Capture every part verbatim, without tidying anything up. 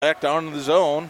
Back down in the zone.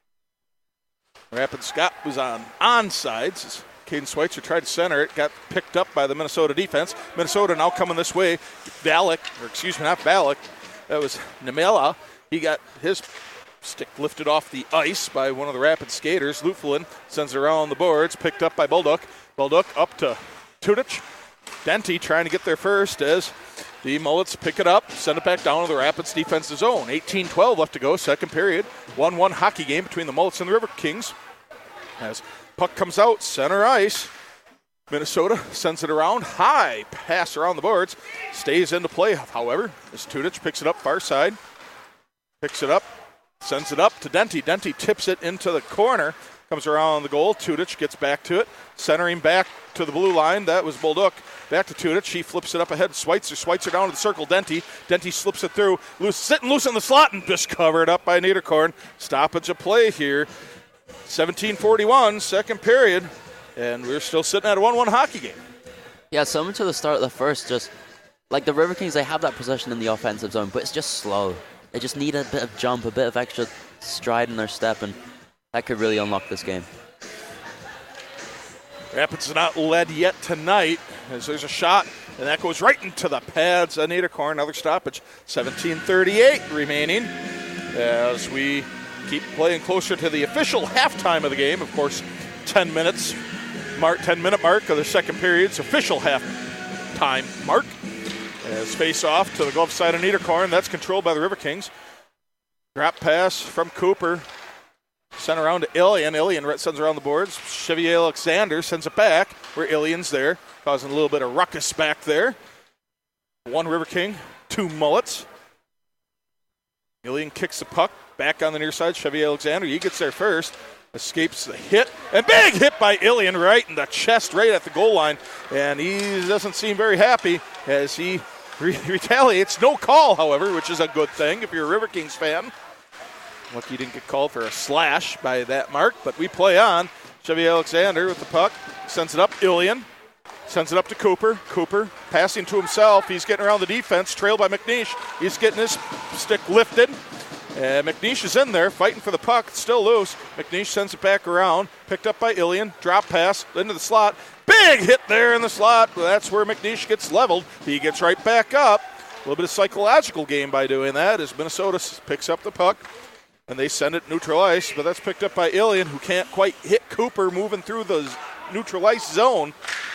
Rapid Scott was on onsides. Caden Schweitzer tried to center it, got picked up by the Minnesota defense. Minnesota now coming this way. Valak, or excuse me, not Valak. That was Nemela. He got his stick lifted off the ice by one of the Rapid skaters. Lutfelin sends it around the boards, picked up by Bulduk. Bulduk up to Tudich. Denty trying to get there first as the Mullets pick it up, send it back down to the Rapids defensive zone. eighteen twelve left to go, second period. one one hockey game between the Mullets and the River Kings. As puck comes out, center ice. Minnesota sends it around, high pass around the boards. Stays into play, however, as Tudich picks it up far side. Picks it up, sends it up to Denty. Denty tips it into the corner. Comes around the goal. Tudich gets back to it. Centering back to the blue line. That was Bulduk. Back to Tudich. He flips it up ahead. Schweitzer. Schweitzer down to the circle. Denty. Denty slips it through. Loose, sitting loose in the slot and just covered up by Niederkorn. Stoppage of play here. seventeen forty-one, second period. And we're still sitting at a one one hockey game. Yeah, similar to the start of the first, just like the River Kings, they have that possession in the offensive zone, but it's just slow. They just need a bit of jump, a bit of extra stride in their step, and that could really unlock this game. Rapids are not led yet tonight as there's a shot, and that goes right into the pads of Niederkorn. Another stoppage. seventeen thirty-eight remaining as we keep playing closer to the official halftime of the game. Of course, ten minutes, mark, ten minute mark of the second period's official halftime mark. As face off to the glove side of Niederkorn. That's controlled by the River Kings. Drop pass from Cooper. Sent around to Ilian. Ilian sends around the boards. Chevier Alexander sends it back where Ilian's there, causing a little bit of ruckus back there. One River King, two Mullets. Ilian kicks the puck back on the near side. Chevier Alexander, he gets there first. Escapes the hit. And big hit by Ilian right in the chest, right at the goal line. And he doesn't seem very happy as he re- retaliates. No call, however, which is a good thing if you're a River Kings fan. Lucky he didn't get called for a slash by that mark, but we play on. Chevier Alexander with the puck. Sends it up. Ilian sends it up to Cooper. Cooper passing to himself. He's getting around the defense, trailed by McNeish. He's getting his stick lifted. And McNeish is in there fighting for the puck. It's still loose. McNeish sends it back around. Picked up by Ilian. Drop pass into the slot. Big hit there in the slot. That's where McNeish gets leveled. He gets right back up. A little bit of psychological game by doing that as Minnesota picks up the puck. And they send it neutral ice, but that's picked up by Ilian, who can't quite hit Cooper moving through the neutral ice zone.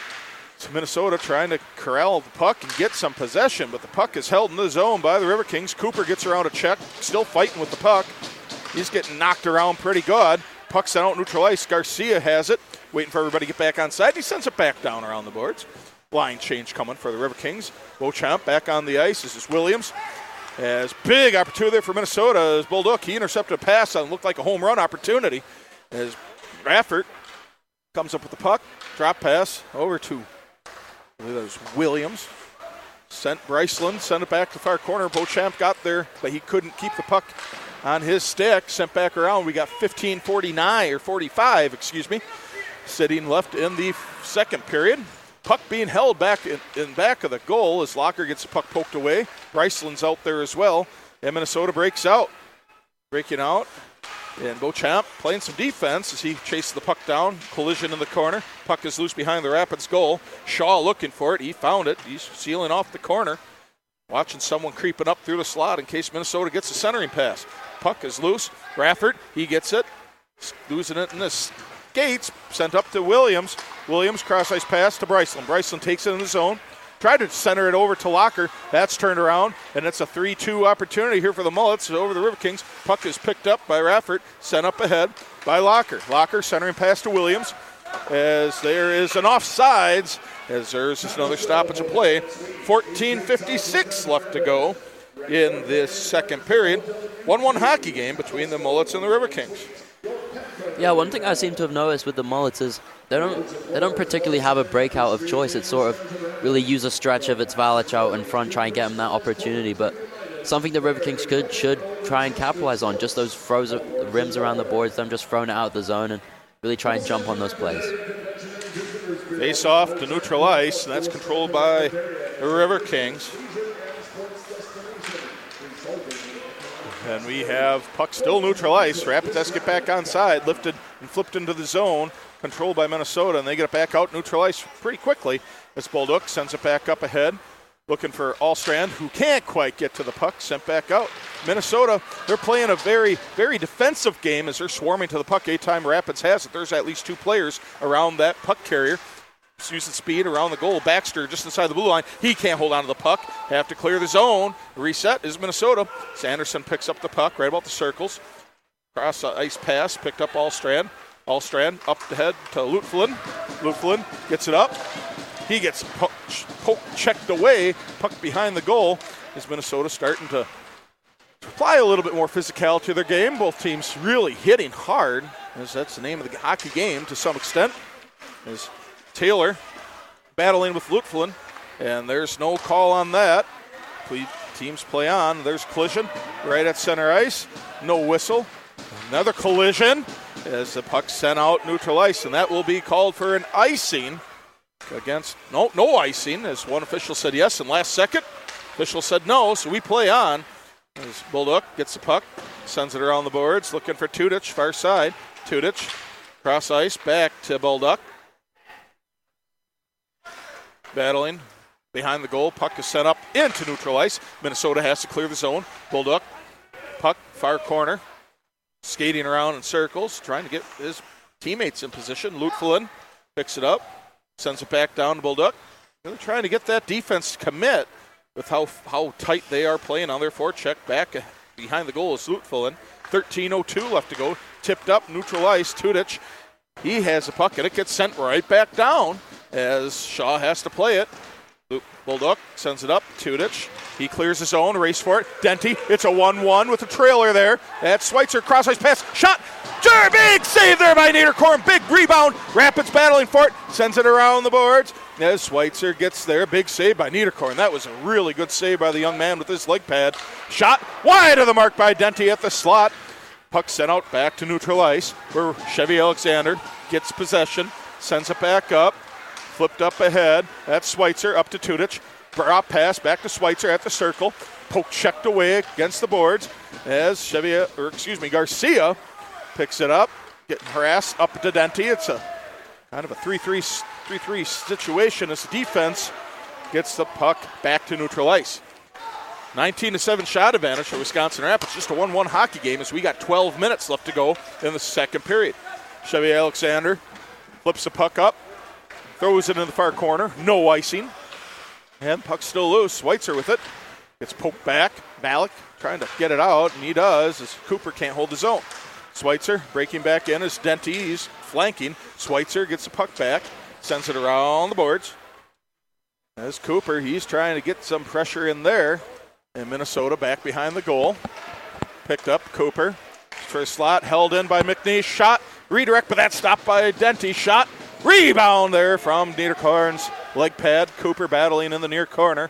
So Minnesota trying to corral the puck and get some possession, but the puck is held in the zone by the River Kings. Cooper gets around a check, still fighting with the puck. He's getting knocked around pretty good. Puck sent out neutral ice. Garcia has it, waiting for everybody to get back on side. He sends it back down around the boards. Line change coming for the River Kings. Beauchamp back on the ice. This is Williams. As big opportunity there for Minnesota as Bulduk, he intercepted a pass on looked like a home run opportunity. As Raffert comes up with the puck, drop pass over to I believe that was Williams. Sent Bryceland, sent it back to the far corner. Beauchamp got there, but he couldn't keep the puck on his stick. Sent back around. We got fifteen forty-nine or forty-five, excuse me, sitting left in the second period. Puck being held back in, in back of the goal as Locker gets the puck poked away. Bryceland's out there as well. And Minnesota breaks out. Breaking out. And Beauchamp playing some defense as he chases the puck down. Collision in the corner. Puck is loose behind the Rapids goal. Shaw looking for it. He found it. He's sealing off the corner. Watching someone creeping up through the slot in case Minnesota gets a centering pass. Puck is loose. Raffert, he gets it. Losing it in the skates. Sent up to Williams. Williams cross-ice pass to Bryceland. Bryceland takes it in the zone. Tried to center it over to Locker. That's turned around, and it's a three two opportunity here for the Mullets over the River Kings. Puck is picked up by Raffert, sent up ahead by Locker. Locker centering pass to Williams as there is an offsides as there's just another stoppage of play. fourteen fifty-six left to go in this second period. one one hockey game between the Mullets and the River Kings. Yeah, one thing I seem to have noticed with the Mullets is they don't they don't particularly have a breakout of choice. It's sort of really use a stretch of its Valich out in front, try and get them that opportunity. But something the River Kings could should try and capitalize on, just those throws, rims around the boards, them just throwing it out of the zone and really try and jump on those plays. Face off to neutral ice, and that's controlled by the River Kings. And we have puck still neutral ice. Rapids has to get back onside, lifted and flipped into the zone, controlled by Minnesota, and they get it back out neutral ice pretty quickly as Bolduc sends it back up ahead, looking for Allstrand, who can't quite get to the puck, sent back out. Minnesota, they're playing a very, very defensive game as they're swarming to the puck. Eight-time Rapids has it. There's at least two players around that puck carrier. Just using speed around the goal. Baxter just inside the blue line. He can't hold on to the puck. Have to clear the zone. Reset is Minnesota. Sanderson picks up the puck right about the circles. Cross the ice pass. Picked up Allstrand. Allstrand up the head to Lutflin. Lutflin gets it up. He gets poke, poke checked away. Puck behind the goal. Is Minnesota starting to apply a little bit more physicality to their game. Both teams really hitting hard, as that's the name of the hockey game to some extent. As Taylor battling with Lutflin, and there's no call on that. Teams play on. There's collision right at center ice. No whistle. Another collision as the puck sent out neutral ice, and that will be called for an icing against, no, no icing, as one official said yes, and last second, official said no, so we play on. As Bolduc gets the puck, sends it around the boards, looking for Tudich, far side. Tudich, cross ice, back to Bolduc. Battling behind the goal. Puck is sent up into neutral ice. Minnesota has to clear the zone. Bolduc, puck, far corner. Skating around in circles, trying to get his teammates in position. Lutflin picks it up, sends it back down to Bolduc. They're trying to get that defense to commit with how how tight they are playing on their forecheck. Back behind the goal is Lutflin. thirteen oh two left to go. Tipped up, neutral ice. Tudich, he has the puck, and it gets sent right back down as Shaw has to play it. Bolduc sends it up. Tudich, he clears his zone, race for it. Denty, it's a one one with a trailer there. That's Schweitzer, cross ice pass, shot. Sure, big save there by Niederkorn. Big rebound. Rapids battling for it. Sends it around the boards. As Schweitzer gets there, big save by Niederkorn. That was a really good save by the young man with his leg pad. Shot wide of the mark by Denty at the slot. Puck sent out back to neutral ice where Chevy Alexander gets possession, sends it back up. Flipped up ahead. That's Schweitzer up to Tudich. Drop pass back to Schweitzer at the circle. Poke checked away against the boards as Chevy, or excuse me, Garcia picks it up. Getting harassed up to Denty. It's a kind of a three three situation as the defense gets the puck back to neutral ice. nineteen to seven shot advantage for Wisconsin Rapids. Just a one one hockey game as we got twelve minutes left to go in the second period. Chevy Alexander flips the puck up. Throws it in the far corner. No icing. And puck still loose. Schweitzer with it. Gets poked back. Malik trying to get it out, and he does as Cooper can't hold his own. Schweitzer breaking back in as Denty. He's flanking. Schweitzer gets the puck back. Sends it around the boards. As Cooper, he's trying to get some pressure in there. And Minnesota back behind the goal. Picked up Cooper. For a slot. Held in by McNeish. Shot. Redirect, but that's stopped by Denty. Shot. Rebound there from Niederkorn's leg pad. Cooper battling in the near corner.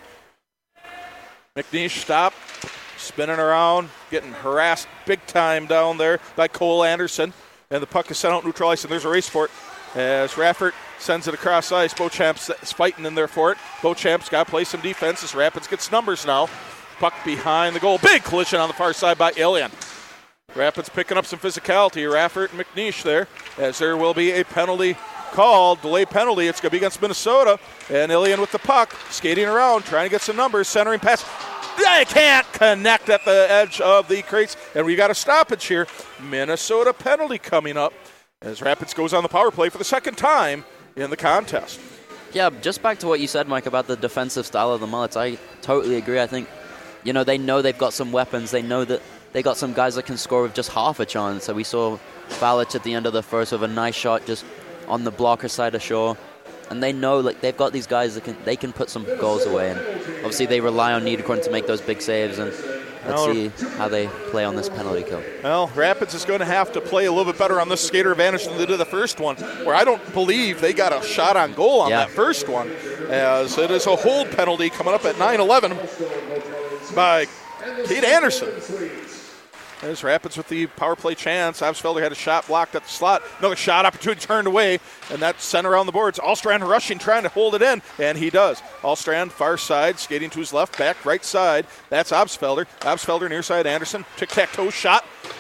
McNeish stopped, spinning around, getting harassed big time down there by Cole Anderson. And the puck is sent out neutral ice, and there's a race for it. As Raffert sends it across ice, Beauchamp's fighting in there for it. Beauchamp's got to play some defense as Rapids gets numbers now. Puck behind the goal. Big collision on the far side by Ilian. Rapids picking up some physicality. Raffert and McNeish there, as there will be a penalty called, delay penalty. It's going to be against Minnesota. And Ilian with the puck, skating around, trying to get some numbers, centering pass. They can't connect at the edge of the crates. And we got a stoppage here. Minnesota penalty coming up as Rapids goes on the power play for the second time in the contest. Yeah, just back to what you said, Mike, about the defensive style of the Mullets. I totally agree. I think, you know, they know they've got some weapons. They know that they got some guys that can score with just half a chance. So we saw Valich at the end of the first with a nice shot just on the blocker side of Shaw, and they know like they've got these guys that can they can put some goals away, and obviously they rely on Niederkorn to make those big saves, and let's well, see how they play on this penalty kill. Well, Rapids is going to have to play a little bit better on this skater advantage than they did the first one, where I don't believe they got a shot on goal on yeah. that first one, as it is a hold penalty coming up at nine eleven by Kate Anderson. As Rapids with the power play chance. Absfelder had a shot blocked at the slot. Another shot opportunity turned away, and that's sent around the boards. Allstrand rushing, trying to hold it in, and he does. Allstrand far side, skating to his left, back right side. That's Absfelder. Absfelder near side, Anderson. Tic-tac-toe shot.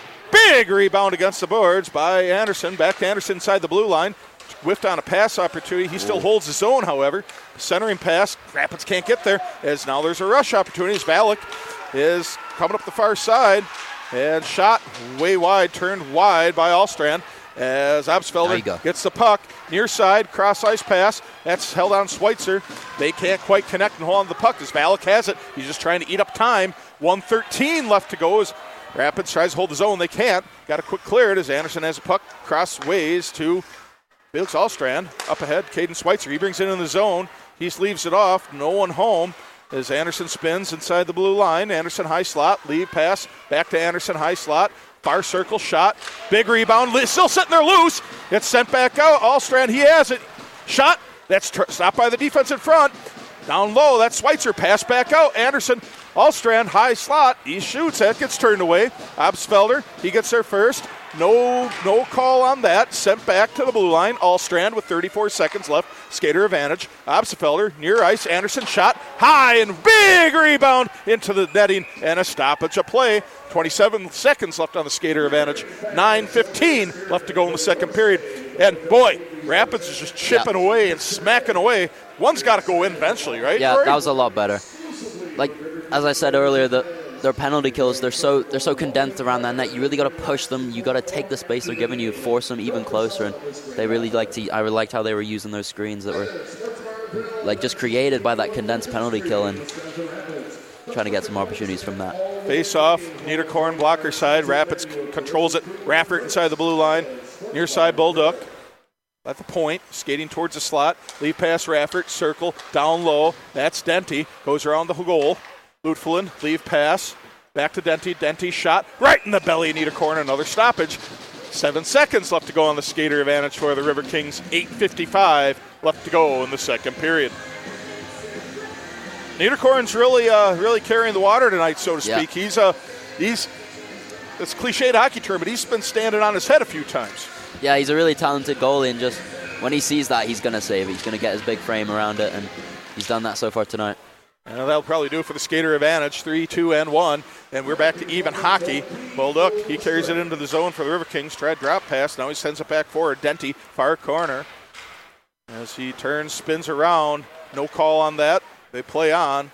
Big rebound against the boards by Anderson. Back to Anderson inside the blue line. Whiffed on a pass opportunity. He still holds his own, however. Centering pass. Rapids can't get there, as now there's a rush opportunity. As Valak is coming up the far side. And shot way wide, turned wide by Allstrand as Absfelder gets the puck. Near side, cross ice pass. That's held on Schweitzer. They can't quite connect and hold on to the puck as Valak has it. He's just trying to eat up time. one thirteen left to go as Rapids tries to hold his own. They can't. Got a quick clear it as Anderson has a puck crossways to Felix Allstrand. Up ahead, Caden Schweitzer. He brings it in the zone. He leaves it off. No one home. As Anderson spins inside the blue line. Anderson high slot, lead pass, back to Anderson high slot, far circle shot, big rebound, still sitting there loose. It's sent back out. Allstrand, he has it. Shot, that's tr- stopped by the defense in front. Down low, that's Schweitzer, pass back out. Anderson, Allstrand, high slot, he shoots, that gets turned away. Absfelder, he gets there first. No no call on that. Sent back to the blue line. Allstrand with thirty-four seconds left. Skater advantage. Absfelder near ice. Anderson shot high and big rebound into the netting and a stoppage of play. twenty-seven seconds left on the skater advantage. nine fifteen left to go in the second period. And boy, Rapids is just chipping yeah. away and smacking away. One's got to go in eventually, right? Yeah, Corey? That was a lot better. Like, as I said earlier, the their penalty kills, they're so they're so condensed around that net. You really got to push them. You got to take the space they're giving you, force them even closer. And they really like to. I really liked how they were using those screens that were like just created by that condensed penalty kill and trying to get some opportunities from that. Face off, Niederkorn blocker side. Rapids c- controls it. Raffert inside the blue line. Near side, Bullduk at the point, skating towards the slot. Lead pass, Raffert, circle, down low. That's Denty. Goes around the goal. Lutflin, leave pass, back to Denty. Denty shot right in the belly of Niederkorn. Another stoppage. Seven seconds left to go on the skater advantage for the River Kings. eight fifty-five left to go in the second period. Niederkorn's really, uh, really carrying the water tonight, so to speak. Yeah. He's, uh, he's, it's a cliched hockey term, but he's been standing on his head a few times. Yeah, he's a really talented goalie, and just when he sees that, he's going to save it. He's going to get his big frame around it, and he's done that so far tonight. And that'll probably do it for the skater advantage, three, two, and one. And we're back to even hockey. Bullduk, he carries it into the zone for the River Kings. Tried drop pass. Now he sends it back forward. Denty, far corner. As he turns, spins around. No call on that. They play on.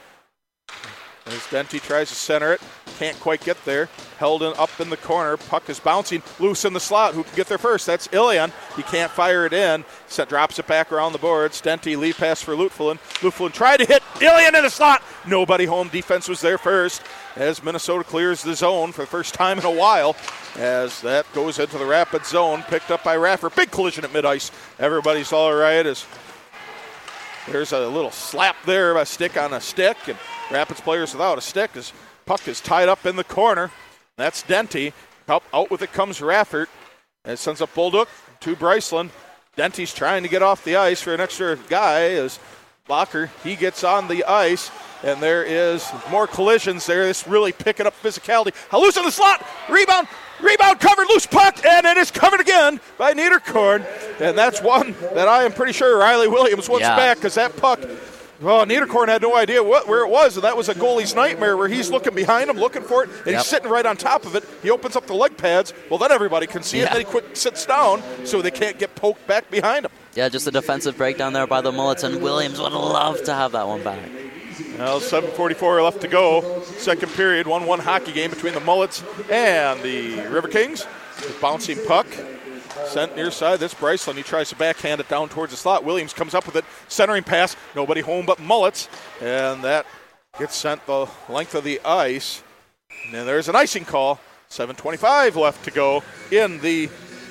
As Denty tries to center it. Can't quite get there. Held in, up in the corner. Puck is bouncing loose in the slot. Who can get there first? That's Ilian. He can't fire it in. Set, drops it back around the boards. Denty, lead pass for Lutflin. Lutflin tried to hit Ilian in the slot. Nobody home. Defense was there first. As Minnesota clears the zone for the first time in a while. As that goes into the Rapid zone. Picked up by Raffer. Big collision at mid-ice. Everybody's all right. As there's a little slap there of a stick on a stick. And Rapids players without a stick. As puck is tied up in the corner. That's Denty. Up, out with it comes Raffert. And sends up Bullduk to Bryceland. Denty's trying to get off the ice for an extra guy as Blocker, he gets on the ice. And there is more collisions there. This really picking up physicality. Loose in the slot. Rebound. Rebound covered. Loose puck. And it is covered again by Niederkorn. And that's one that I am pretty sure Riley Williams wants yeah. back because that puck, well, Niederkorn had no idea what, where it was. And that was a goalie's nightmare where he's looking behind him, looking for it. And yep. he's sitting right on top of it. He opens up the leg pads. Well, then everybody can see yeah. it. And then he quick sits down so they can't get poked back behind him. Yeah, just a defensive breakdown there by the Mullets. And Williams would love to have that one back. Well, seven forty-four left to go. Second period, one one hockey game between the Mullets and the River Kings. The bouncing puck sent near side. This Bryceland, he tries to backhand it down towards the slot. Williams comes up with it. Centering pass. Nobody home but Mullets. And that gets sent the length of the ice. And then there's an icing call. seven twenty-five left to go in the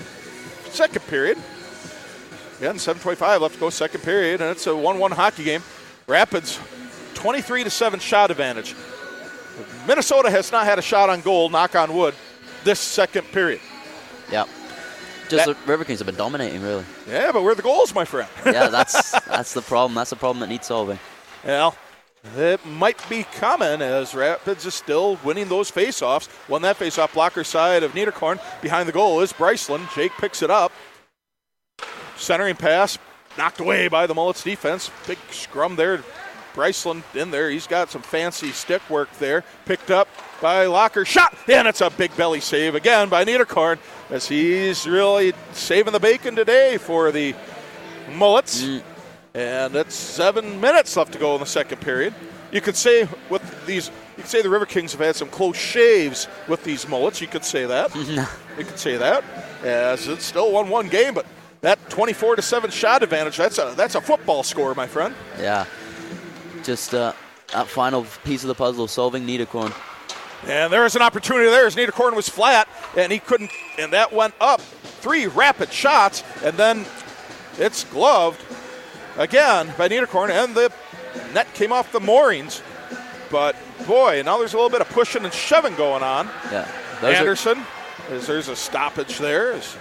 second period. Again, seven twenty-five left to go, second period. And it's a one one hockey game. Rapids twenty-three to seven shot advantage. Minnesota has not had a shot on goal, knock on wood, this second period. Yeah. Just that, the River Kings have been dominating, really. Yeah, but where are the goals, my friend? yeah, that's that's the problem. That's the problem that needs solving. Well, It might be coming as Rapids is still winning those faceoffs. Won that faceoff, blocker side of Niederkorn. Behind the goal is Bryceland. Jake picks it up. Centering pass, knocked away by the Mullets defense. Big scrum there. Bryceland in there. He's got some fancy stick work there. Picked up by Locker. Shot! And it's a big belly save again by Niederkorn as he's really saving the bacon today for the Mullets. Mm. And it's seven minutes left to go in the second period. You could say with these, you could say the River Kings have had some close shaves with these Mullets. You could say that. You could say that, as it's still a one one game, but that twenty-four to seven shot advantage, that's a that's a football score, my friend. Yeah. Just uh, that final piece of the puzzle, solving Niederkorn. And there is an opportunity there as Niederkorn was flat, and he couldn't, and that went up. Three rapid shots, and then it's gloved again by Niederkorn, and the net came off the moorings. But, boy, now there's a little bit of pushing and shoving going on. Yeah. Anderson, are... as there's a stoppage there. As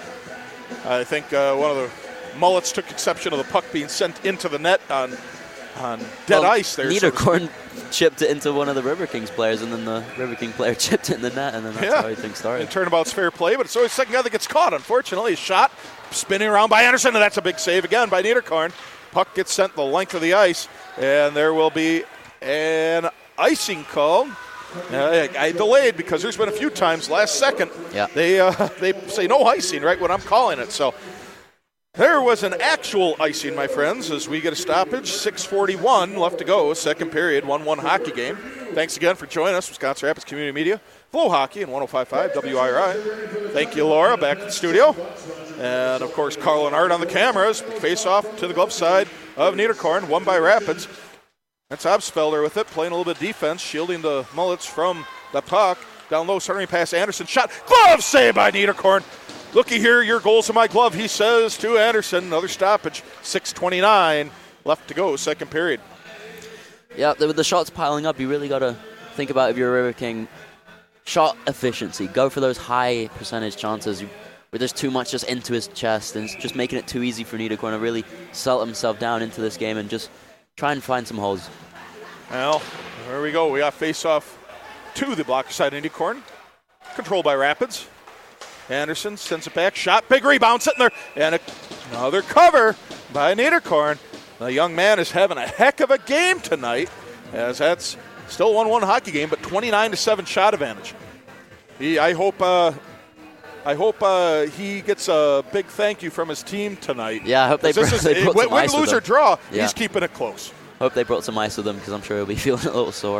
I think uh, one of the Mullets took exception of the puck being sent into the net on on dead well, ice there. Niederkorn so chipped it into one of the River Kings players, and then the River King player chipped it in the net, and then that's yeah. how everything started. And turnabout's fair play, but it's always the second guy that gets caught, unfortunately. A shot spinning around by Anderson, and that's a big save again by Niederkorn. Puck gets sent the length of the ice, and there will be an icing call. Uh, I delayed because there's been a few times last second yeah. they uh, they say no icing right when I'm calling it. So there was an actual icing, my friends, as we get a stoppage. six forty-one left to go, second period, one one hockey game. Thanks again for joining us, Wisconsin Rapids Community Media, Flow Hockey, and one oh five point five W I R I. Thank you, Laura, back in the studio. And, of course, Carl and Art on the cameras. Face off to the glove side of Niederkorn, won by Rapids. That's Obsfelder with it, playing a little bit of defense, shielding the Mullets from the puck. Down low, centering pass, Anderson, shot. Glove save by Niederkorn. Looky here, your goal's in my glove, he says to Anderson. Another stoppage, six twenty-nine left to go, second period. Yeah, with the shots piling up, you really got to think about if you're a River King. Shot efficiency, go for those high percentage chances where there's too much just into his chest, and it's just making it too easy for Niederkorn to really settle himself down into this game and just try and find some holes. Well, there we go. We got face-off to the blocker side of Niederkorn. Controlled by Rapids. Anderson sends it back. Shot. Big rebound sitting there. And a, another cover by Niederkorn. The young man is having a heck of a game tonight, as that's still a one one hockey game, but twenty-nine to seven shot advantage. He, I hope uh, I hope uh, he gets a big thank you from his team tonight. Yeah, I hope they, br- is, they brought win, some ice win, lose, or with draw, yeah. he's keeping it close. Hope they brought some ice with him, because I'm sure he'll be feeling a little sore.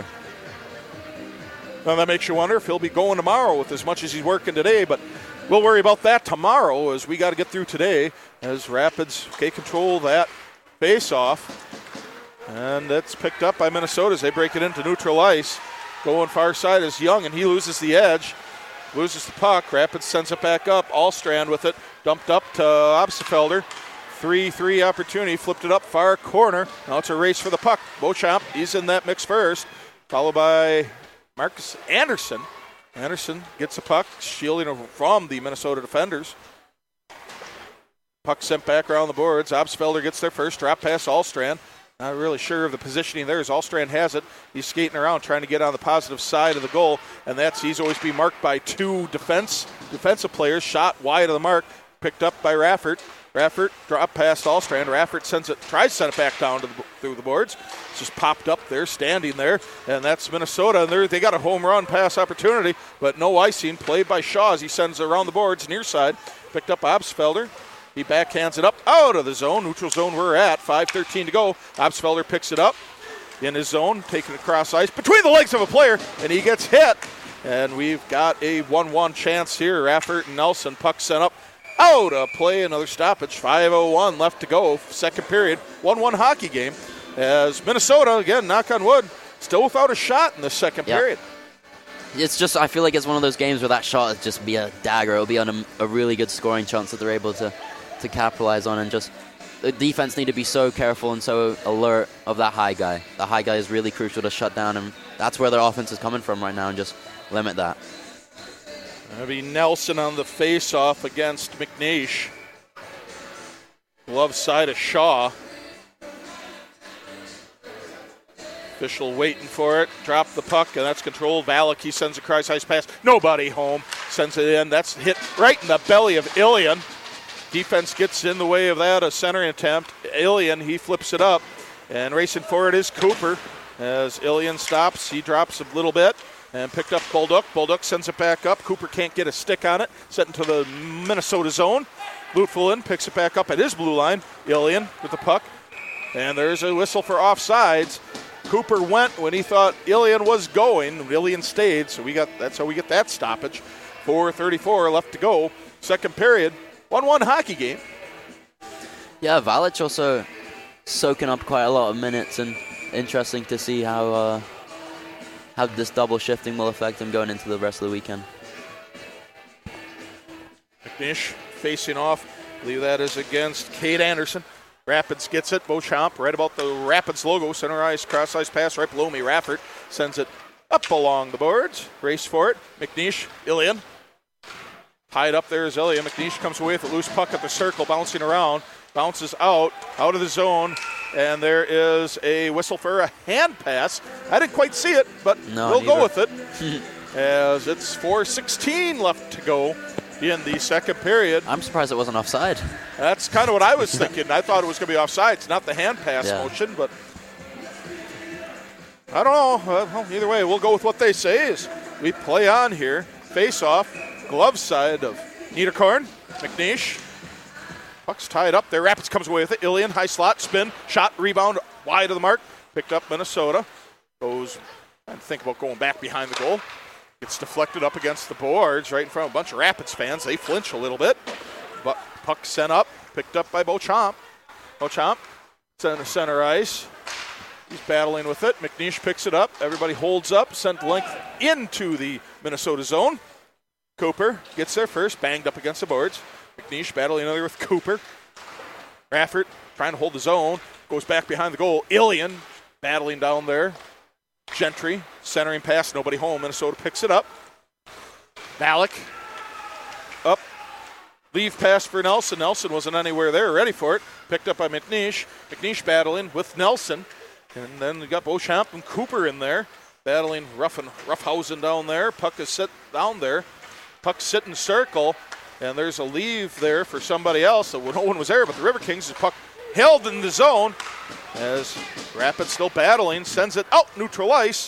Well, that makes you wonder if he'll be going tomorrow with as much as he's working today, but we'll worry about that tomorrow, as we got to get through today as Rapids okay, control that face-off. And that's picked up by Minnesota as they break it into neutral ice. Going far side is Young, and he loses the edge. Loses the puck. Rapids sends it back up. Allstrand with it. Dumped up to Obstfelder. three three opportunity. Flipped it up far corner. Now it's a race for the puck. Beauchamp, he's in that mix first. Followed by Marcus Anderson. Anderson gets the puck, shielding from the Minnesota defenders. Puck sent back around the boards. Obstfelder gets there first. Drop pass Allstrand. Not really sure of the positioning there as Allstrand has it. He's skating around trying to get on the positive side of the goal, and that's he's always being marked by two defense defensive players. Shot wide of the mark, picked up by Raffert. Raffert drop past Allstrand. Raffert sends it, tries to send it back down to the, through the boards. It's just popped up there, standing there, and that's Minnesota. And they got a home run pass opportunity, but no icing. Played by Shaw as he sends it around the boards, near side. Picked up Obstfelder. He backhands it up out of the zone, neutral zone we're at, five thirteen to go. Obstfelder picks it up in his zone, taking it across ice between the legs of a player, and he gets hit. And we've got a one one chance here. Raffert and Nelson, puck sent up out of play, another stoppage, five oh one left to go, second period, one one hockey game. As Minnesota, again, knock on wood, still without a shot in the second yep. period. It's just, I feel like it's one of those games where that shot is just be a dagger. It'll be on a, a really good scoring chance that they're able to to capitalize on, and just the defense need to be so careful and so alert of that high guy. The high guy is really crucial to shut down, and that's where their offense is coming from right now, and just limit that. That'll be Nelson on the face-off against McNeish. Glove side of Shaw. Official waiting for it. Drop the puck, and that's controlled. Valak, he sends a Kreis Ice pass. Nobody home. Sends it in. That's hit right in the belly of Ilian. Defense gets in the way of that. A centering attempt. Ilian, he flips it up. And racing forward is Cooper. As Ilian stops, he drops a little bit. And picked up Bolduc. Bolduc sends it back up. Cooper can't get a stick on it. Set into the Minnesota zone. Lutfulin picks it back up at his blue line. Ilian with the puck. And there's a whistle for offsides. Cooper went when he thought Ilian was going. Ilian stayed, so we got that's how we get that stoppage. four thirty-four left to go. Second period. one one hockey game. Yeah, Valic also soaking up quite a lot of minutes, and interesting to see how uh, how this double shifting will affect him going into the rest of the weekend. McNish facing off. I believe that is against Cade Anderson. Rapids gets it. Beauchamp right about the Rapids logo. Center ice, cross ice pass right below me. Raffert sends it up along the boards. Race for it. McNish, Ilian. Tied up there is Ilian. McNish comes away with a loose puck at the circle, bouncing around. Bounces out, out of the zone. And there is a whistle for a hand pass. I didn't quite see it, but no, we'll neither. go with it. As it's four sixteen left to go in the second period. I'm surprised it wasn't offside. That's kind of what I was thinking. I thought it was going to be offsides, not the hand pass yeah. motion, but I don't know. Well, either way, we'll go with what they say is we play on here. Face off, glove side of Niederkorn. McNish. Puck's tied up there. Rapids comes away with it. Ilian, high slot, spin, shot, rebound, wide of the mark. Picked up Minnesota. Goes, I think about going back behind the goal. Gets deflected up against the boards right in front of a bunch of Rapids fans. They flinch a little bit. But puck sent up, picked up by Beauchamp. Beauchamp, center, center ice. He's battling with it. McNish picks it up. Everybody holds up, sent length into the Minnesota zone. Cooper gets there first, banged up against the boards. McNish battling another with Cooper. Raffert trying to hold the zone. Goes back behind the goal. Ilian battling down there. Gentry centering pass, nobody home. Minnesota picks it up. Valak up. Leave pass for Nelson. Nelson wasn't anywhere there, ready for it. Picked up by McNish. McNish battling with Nelson. And then we got Beauchamp and Cooper in there. Battling rough and Roughhausen down there. Puck is set down there. Puck sit in circle. And there's a leave there for somebody else. So no one was there, but the River Kings, the puck held in the zone. As Rapids still battling, sends it out neutral ice.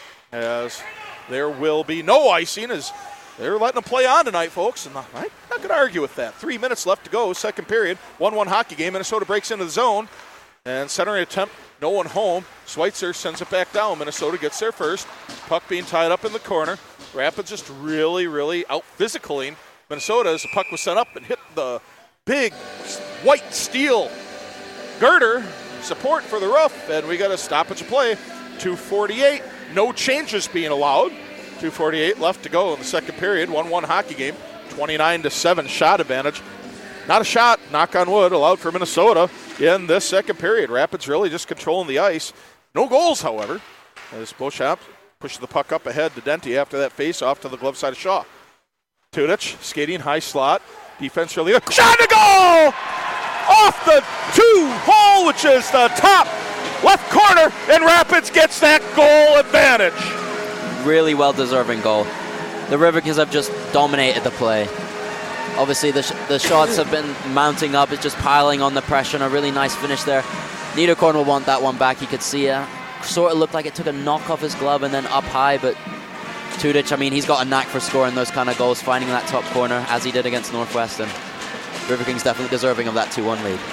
As there will be no icing as they're letting them play on tonight, folks. And I'm not going to argue with that. Three minutes left to go, second period. one one hockey game. Minnesota breaks into the zone. And centering attempt, no one home. Schweitzer sends it back down. Minnesota gets there first. Puck being tied up in the corner. Rapids just really, really out-physicaling Minnesota as the puck was sent up and hit the big white steel girder. Support for the rough, and we got a stoppage of play. two forty-eight, no changes being allowed. two forty-eight left to go in the second period. one one hockey game, twenty-nine to seven shot advantage. Not a shot, knock on wood, allowed for Minnesota in this second period. Rapids really just controlling the ice. No goals, however, as Beauchamp pushes the puck up ahead to Denti after that face-off to the glove side of Shaw. Tudich skating high slot. Defense really good. Shot to goal! Off the two hole, which is the top left corner, and Rapids gets that goal advantage. Really well-deserving goal. The River Kings have just dominated the play. Obviously, the, sh- the shots have been mounting up. It's just piling on the pressure, and a really nice finish there. Niederkorn will want that one back. You could see it. Sort of looked like it took a knock off his glove and then up high, but Tudich, I mean, he's got a knack for scoring those kind of goals, finding that top corner, as he did against Northwestern. River Kings definitely deserving of that two one lead.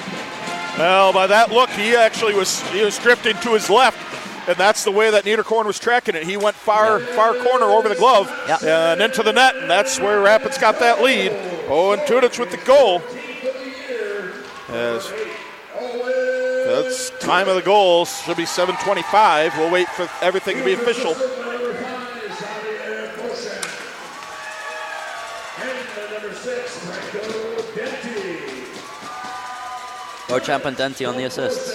Well, by that look, he actually was he was drifting to his left, and that's the way that Niederkorn was tracking it. He went far yeah. far corner over the glove yeah. and into the net, and that's where Rapids got that lead. Oh, and Tudich with the goal. As that's time of the goals. Should be seven twenty-five. We'll wait for everything to be official. Beauchamp and Denti on the assists.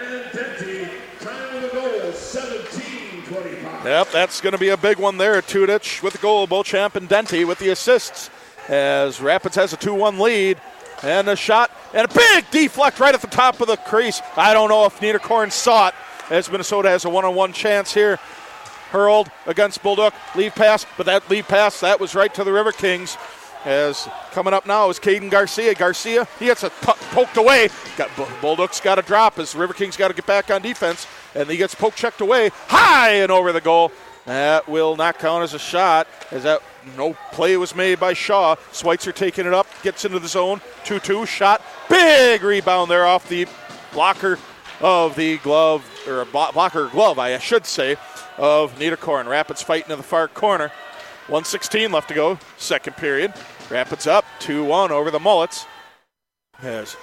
Yep, that's going to be a big one there. Tudich with the goal, Beauchamp and Denti with the assists. As Rapids has a two one lead. And a shot, and a big deflect right at the top of the crease. I don't know if Niederkorn saw it, as Minnesota has a one-on-one chance here. Hurled against Bolduc, lead pass, but that lead pass, that was right to the River Kings. As coming up now is Caden Garcia. Garcia, he gets a p- poked away. Got Bolduc's got to drop as River Kings got to get back on defense, and he gets poke checked away high and over the goal. That will not count as a shot, as that no play was made by Shaw. Schweitzer taking it up, gets into the zone, two two shot, big rebound there off the blocker of the glove, or a blocker glove, I should say, of Niederkorn. Rapids fighting in the far corner. one sixteen left to go, second period. Rapids up two one over the Mullets. As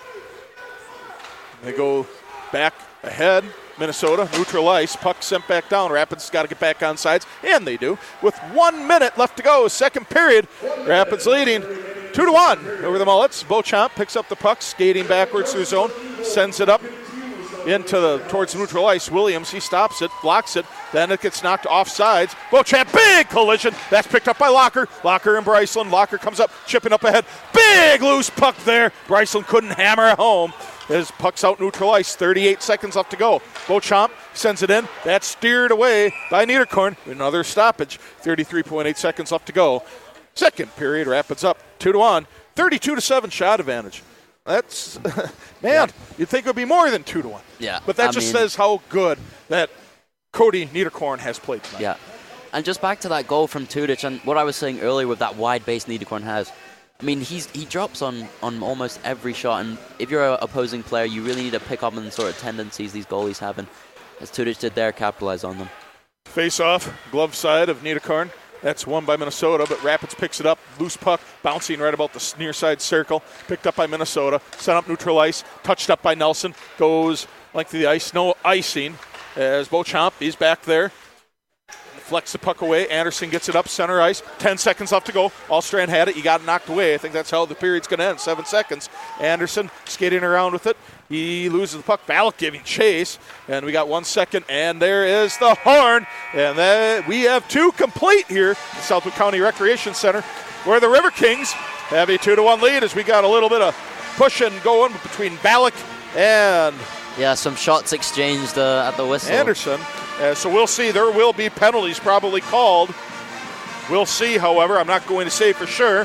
they go back ahead, Minnesota, neutral ice, puck sent back down. Rapids got to get back on sides, and they do. With one minute left to go, second period, Rapids leading two to one over the Mullets. Beauchamp picks up the puck, skating backwards through zone, sends it up into the towards the neutral ice. Williams, he stops it, blocks it, then it gets knocked off sides. Beauchamp, big collision. That's picked up by Locker. Locker and Bryceland. Locker comes up, chipping up ahead. Big loose puck there. Bryceland couldn't hammer it home. His puck's out neutral ice. thirty-eight seconds left to go. Beauchamp sends it in. That's steered away by Niederkorn. Another stoppage. thirty-three point eight seconds left to go. Second period, Rapids up two to one. thirty-two to seven shot advantage. That's, man, yeah. You'd think it would be more than two to one. Yeah. But that I just mean, says how good that Cody Niederkorn has played tonight. Yeah. And just back to that goal from Tudic and what I was saying earlier with that wide base Niederkorn has. I mean, he's he drops on, on almost every shot, and if you're an opposing player, you really need to pick up on the sort of tendencies these goalies have, and as Tudic did there, capitalize on them. Face off, glove side of Niederkorn. That's won by Minnesota, but Rapids picks it up. Loose puck, bouncing right about the near side circle. Picked up by Minnesota. Sent up neutral ice. Touched up by Nelson. Goes length of the ice. No icing as Beauchamp, he's back there. Flex the puck away. Anderson gets it up center ice. Ten seconds left to go. Allstrand had it. He got knocked away. I think that's how the period's going to end. Seven seconds. Anderson skating around with it. He loses the puck. Ballack giving chase. And we got one second. And there is the horn. And then we have two complete here at Southwood County Recreation Center, where the River Kings have a two to one lead as we got a little bit of pushing going between Ballack and yeah, some shots exchanged uh, at the whistle. Anderson. Uh, so we'll see. There will be penalties probably called. We'll see, however. I'm not going to say for sure.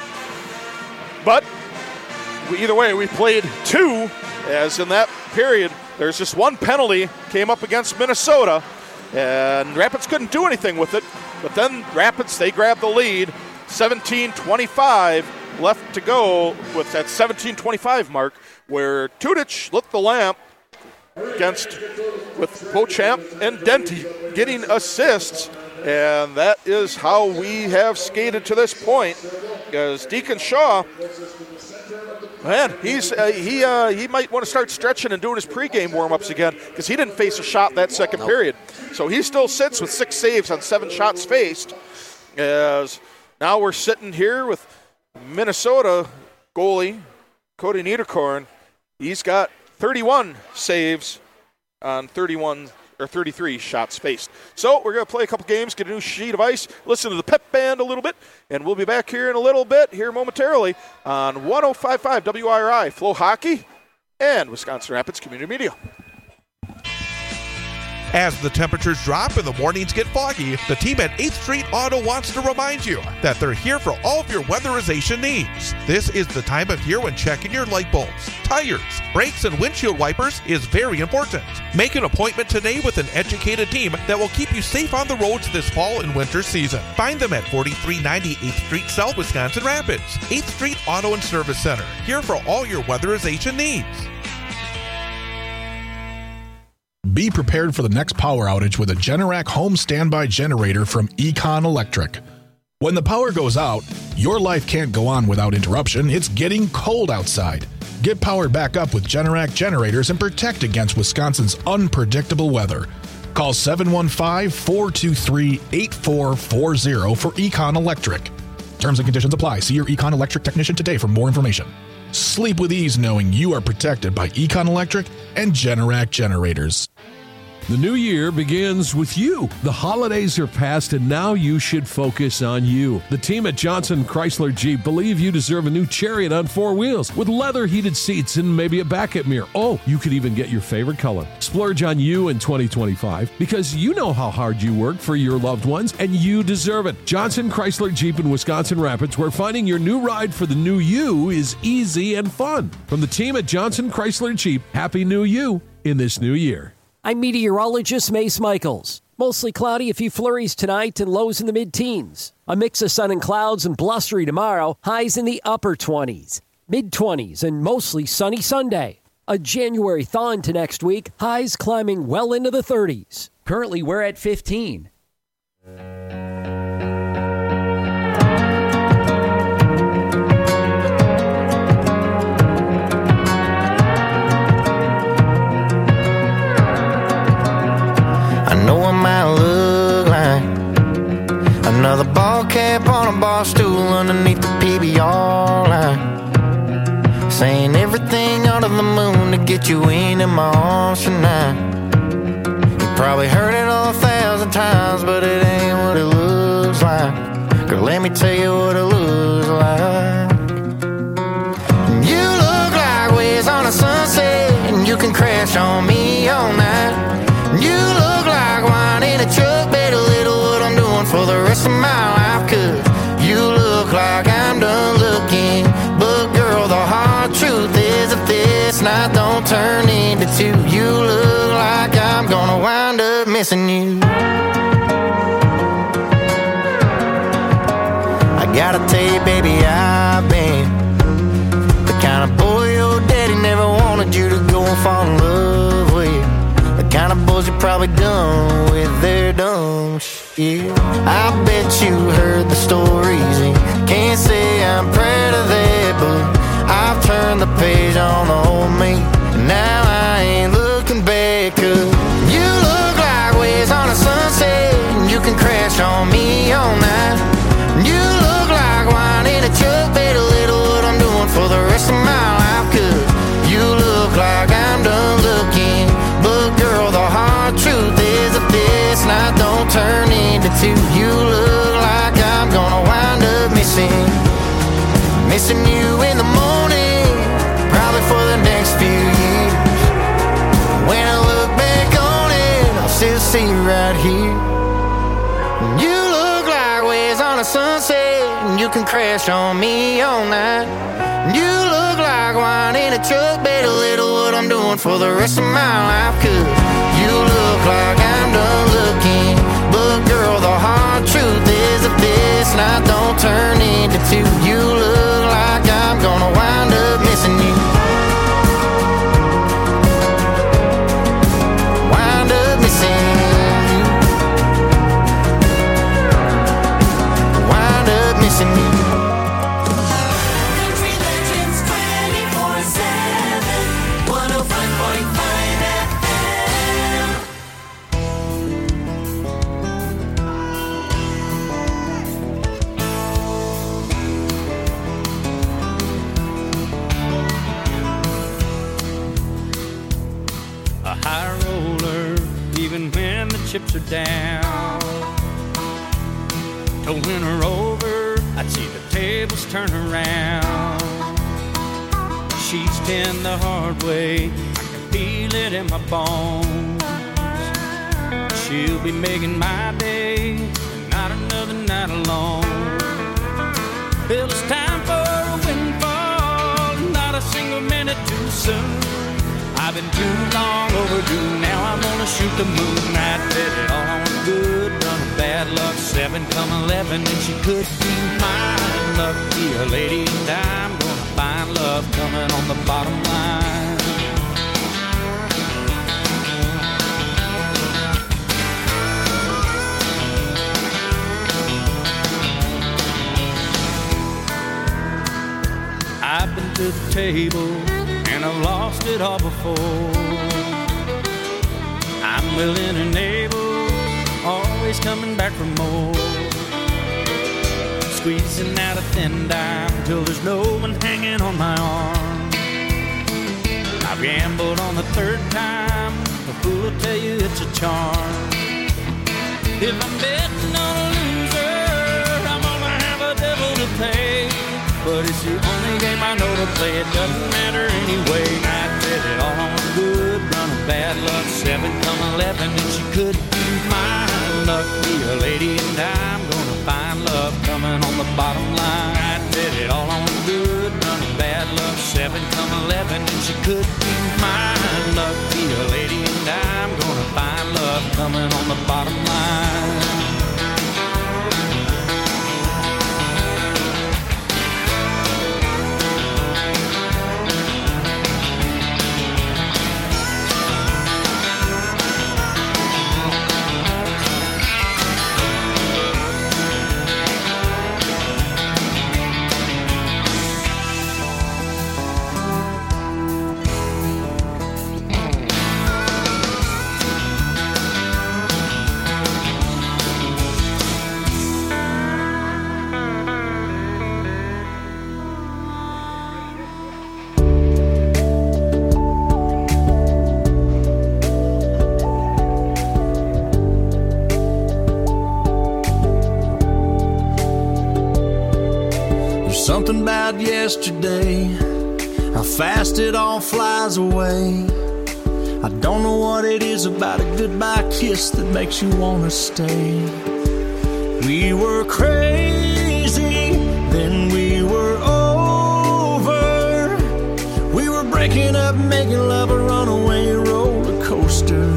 But we, either way, we played two, as in that period, there's just one penalty came up against Minnesota, and Rapids couldn't do anything with it. But then Rapids, they grabbed the lead. seventeen twenty-five left to go with that seventeen twenty-five mark, where Tudic lit the lamp against with Beauchamp and Denty getting assists, and that is how we have skated to this point. Because Deacon Shaw, man, he's uh, he uh, he might want to start stretching and doing his pregame warm-ups again, because he didn't face a shot that second nope. period. So he still sits with six saves on seven shots faced. As now we're sitting here with Minnesota goalie Cody Niederkorn. He's got thirty-one saves on thirty-one or thirty-three shots faced. So we're going to play a couple games, get a new sheet of ice, listen to the pep band a little bit, and we'll be back here in a little bit, here momentarily, on one oh five point five W I R I, Flow Hockey, and Wisconsin Rapids Community Media. As the temperatures drop and the mornings get foggy, the team at eighth Street Auto wants to remind you that they're here for all of your weatherization needs. This is the time of year when checking your light bulbs, tires, brakes, and windshield wipers is very important. Make an appointment today with an educated team that will keep you safe on the roads this fall and winter season. Find them at forty-three ninety eighth Street South, Wisconsin Rapids. eighth Street Auto and Service Center, here for all your weatherization needs. Be prepared for the next power outage with a Generac home standby generator from Econ Electric. When the power goes out, your life can't go on without interruption. It's getting cold outside. Get powered back up with Generac generators and protect against Wisconsin's unpredictable weather. Call seven one five, four two three, eight four four zero for Econ Electric. Terms and conditions apply. See your Econ Electric technician today for more information. Sleep with ease knowing you are protected by Econ Electric and Generac generators. The new year begins with you. The holidays are past and now you should focus on you. The team at Johnson Chrysler Jeep believe you deserve a new Chariot on four wheels with leather heated seats and maybe a backup mirror. Oh, you could even get your favorite color. Splurge on you in twenty twenty-five because you know how hard you work for your loved ones and you deserve it. Johnson Chrysler Jeep in Wisconsin Rapids, where finding your new ride for the new you is easy and fun. From the team at Johnson Chrysler Jeep, Happy New You in this new year. I'm meteorologist Mace Michaels. Mostly cloudy, a few flurries tonight and lows in the mid-teens. A mix of sun and clouds and blustery tomorrow, highs in the upper twenties. Mid-twenties and mostly sunny Sunday. A January thaw into next week, highs climbing well into the thirties. Currently, we're at fifteen. Another ball cap on a bar stool underneath the P B R line, saying everything under the moon to get you into my arms tonight. You probably heard it all a thousand times, but it ain't what it looks like. Girl, let me tell you what it looks like. You look like waves on a sunset, and you can crash on me all night. You look like wine in a truck, better little what I'm doing for the rest of my life. Cause you look like I'm done looking, but girl, the hard truth is if this night don't turn into two, you look like I'm gonna wind up missing you. I gotta tell you, baby, I've been the kind of boy your daddy never wanted you to go and fall in love with. The kind of boys you're probably done with their dumb shit. I bet you heard the stories and can't say I'm proud of that, but I've turned the page on the old me, and now I ain't looking back. Cause you look like waves on a sunset, and you can crash on me all night. You look like wine in a truck, better little what I'm doing for the rest of my life. Cause you look like I'm done looking, but girl, the hard truth is if this night don't turn into two, you look like I'm gonna wind up missing Missing you in the morning, probably for the next few years. When I look back on it, I'll still see you right here. You look like waves on a sunset, and you can crash on me all night. You look like wine in a truck, better little what I'm doing for the rest of my life. Cause you look like I'm done looking, but girl, the hard truth is if this night don't turn into two, you look like I'm gonna wind up missing you. Wind up missing you. Wind up missing you. Chips are down. To win her over, I'd see the tables turn around. She's been the hard way, I can feel it in my bones. She'll be making my day, and not another night alone. Well, it's time for a windfall, not a single minute too soon. I've been too long overdue, now I'm gonna shoot the moon. I bet it all on good, run of bad luck, seven come eleven, and she could be mine. Lucky a lady, and I'm gonna find love coming on the bottom line. I've been to the table, and I've lost it all before. I'm willing and able, always coming back for more. Squeezing out a thin dime till there's no one hanging on my arm. I've gambled on the third time, the fool will tell you it's a charm. If I'm betting on a loser, I'm gonna have a devil to pay. But it's the only game I know to play, it doesn't matter anyway. I bet it all on good run of bad luck, seven come eleven, and she could be my luck. Be a lady and I'm gonna find love coming on the bottom line. I bet it all on good run of bad luck, seven come eleven, and she could be my luck. Be a lady and I'm gonna find love coming on the bottom line. Something about yesterday, how fast it all flies away. I don't know what it is about a goodbye kiss that makes you want to stay. We were crazy, then we were over. We were breaking up, making love a runaway roller coaster.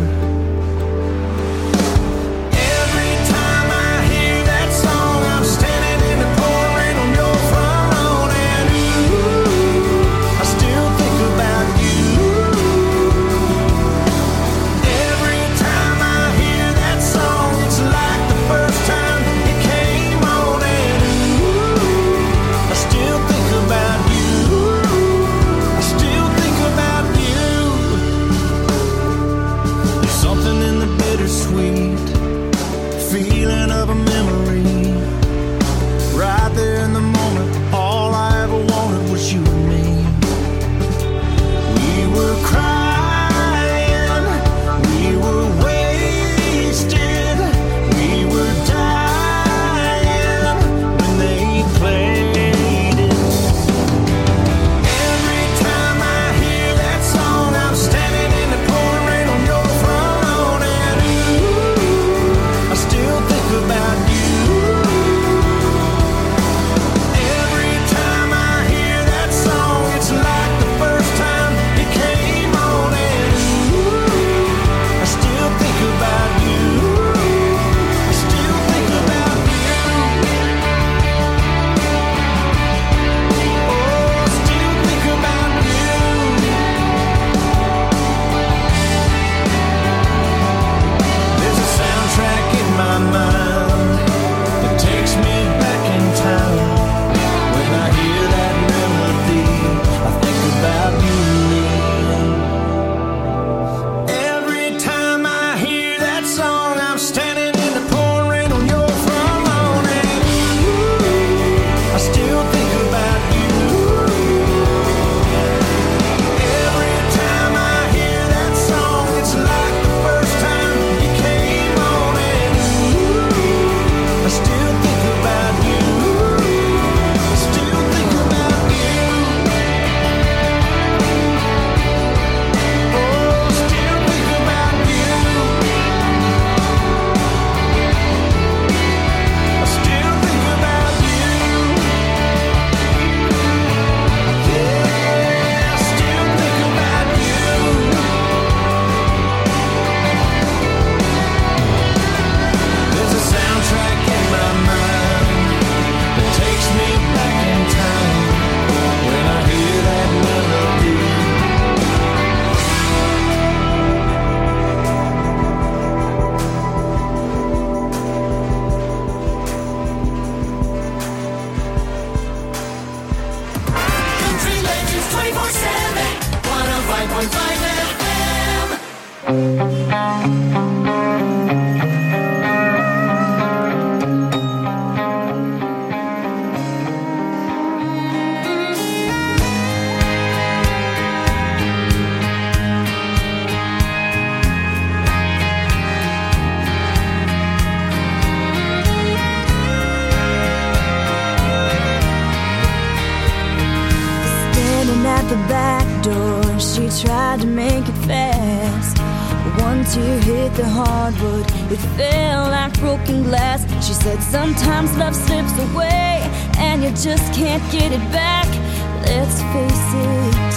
at the back door, she tried to make it fast. One tear hit the hardwood, it fell like broken glass. She said sometimes love slips away and you just can't get it back. Let's face it.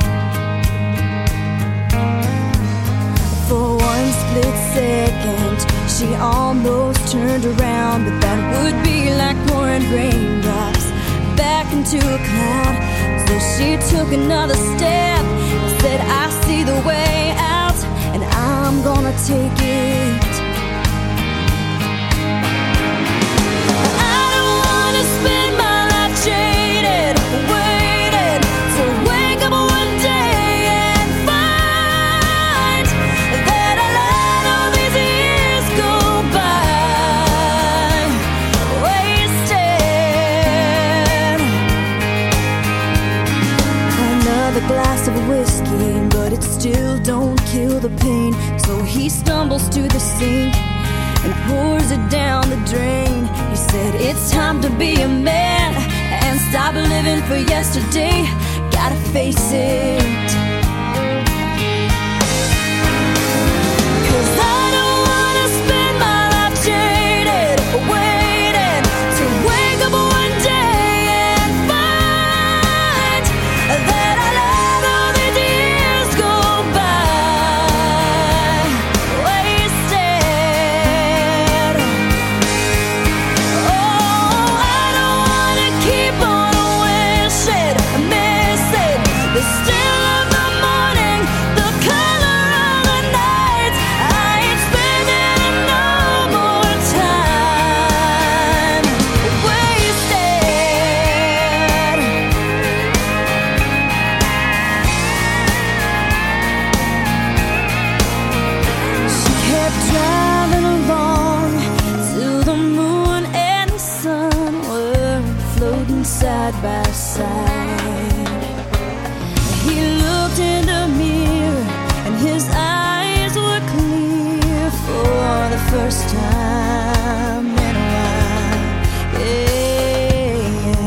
For one split second, she almost turned around, but that would be like pouring raindrops back into a cloud. So she took another step and said, I see the way out, and I'm gonna take it. I don't wanna spend my life jaded, waiting to wake up one day and find that I let all these years go by wasted. Another glass of whiskey, but it still don't kill the pain. So he stumbles to the sink and pours it down the drain. He said, it's time to be a man and stop living for yesterday. Gotta face it. 'Cause I don't wanna spend my life jaded, waiting to wake up one day and find that I let all these years go by wasted. Oh, I don't wanna keep on wishing, missing the still of the morning, the color of the night. I ain't spending no more time wasted. She kept driving along till the moon and the sun were floating side by side. He looked in the mirror and his eyes were clear for the first time in a while. Yeah.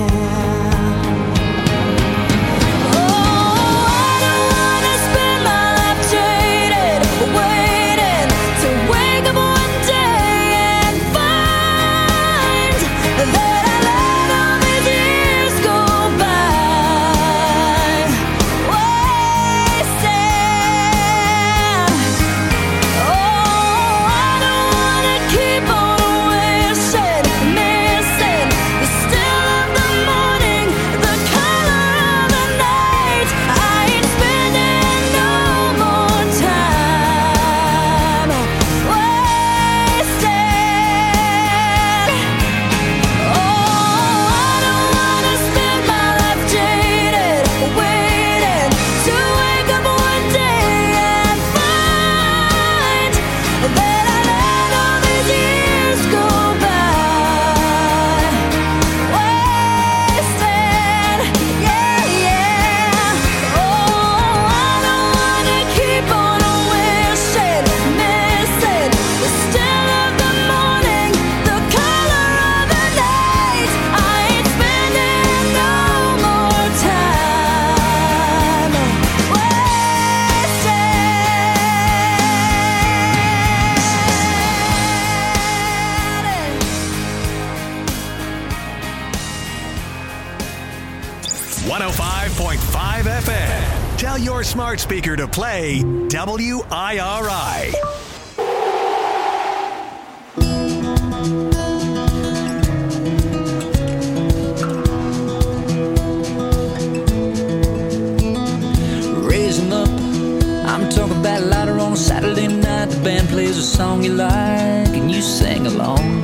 Oh, I don't wanna spend my life jaded, waiting to wake up one day and find that I let all these years go by wasted. Oh, I don't wanna keep on wishing, missing the still of the morning, the color of the night. I ain't spending no more time wasted. Oh, I don't wanna spend my life jaded, waiting to wake up one day and find that I let all these years go by wasted. Yeah, yeah. Oh, I don't wanna keep on wishing, missing the still of the morning, the color of the night. I ain't spending no more time wasted. one oh five point five F M. Tell your smart speaker to play W I R I. Raise 'em up. I'm talking about later on a Saturday night. The band plays a song you like and you sing along.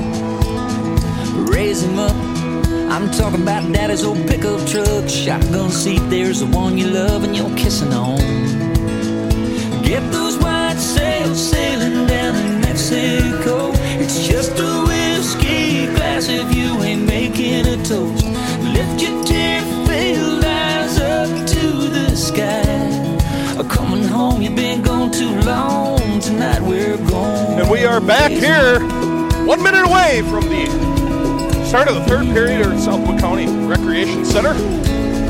Raise 'em up. I'm talking about daddy's old pickup truck, shotgun seat. There's the one you love and you're kissing on. Get those white sails sailing down in Mexico. It's just a whiskey glass if you ain't making a toast. Lift your tear-filled eyes up to the sky. Coming home, you've been gone too long. Tonight we're gone. And we are back here, one minute away from the start of the third period here at Southwood County Recreation Center, where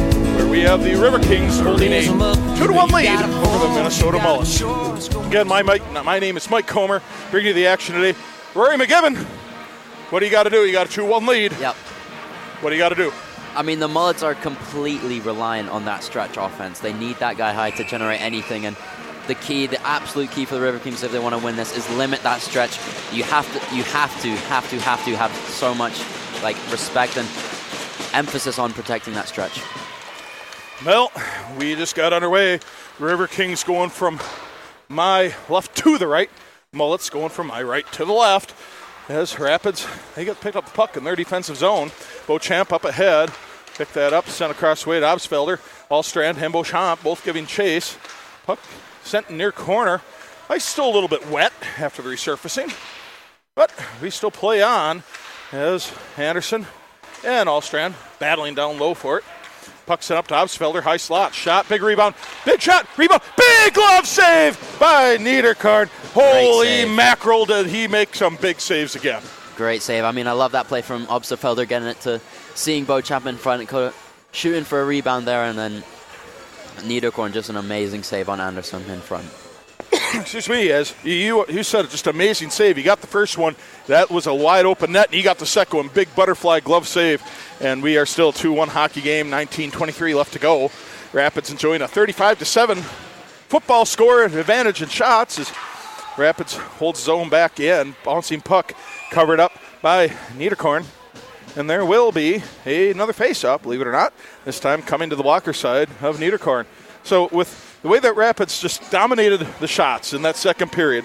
we have the River Kings holding a two to one lead over the Minnesota Mullets. Again, my, Mike, my name is Mike Comer, bringing you the action today. Rory McGibbon, what do you got to do? You got a two one lead. Yep. What do you got to do? I mean, the Mullets are completely reliant on that stretch offense. They need that guy high to generate anything, and the key, the absolute key for the River Kings if they want to win this is limit that stretch. You have to, you have to, have to, have to have so much like respect and emphasis on protecting that stretch. Well, we just got underway. River Kings going from my left to the right. Mullets going from my right to the left. As Rapids, they get picked up the puck in their defensive zone. Beauchamp up ahead. Pick that up, sent across the way to Obsfelder. Allstrand and Beauchamp both giving chase. Puck sent near corner. Ice still a little bit wet after the resurfacing. But we still play on as Anderson and Allstrand battling down low for it. Puck sent up to Obsfelder, high slot, shot, big rebound, big shot, rebound, big glove save by Niederkorn. Holy mackerel, did he make some big saves again. Great save. I mean, I love that play from Obsfelder, getting it to seeing Beauchamp in front, and shooting for a rebound there, and then Niederkorn, just an amazing save on Anderson in front. Excuse me, as you, you said, just amazing save. He got the first one. That was a wide open net, and he got the second one. Big butterfly glove save. And we are still two one hockey game, nineteen twenty-three left to go. Rapids enjoying a thirty-five to seven football score advantage in shots as Rapids holds zone back in. Bouncing puck covered up by Niederkorn. And there will be a, another face-off, believe it or not, this time coming to the blocker side of Niederkorn. So with the way that Rapids just dominated the shots in that second period,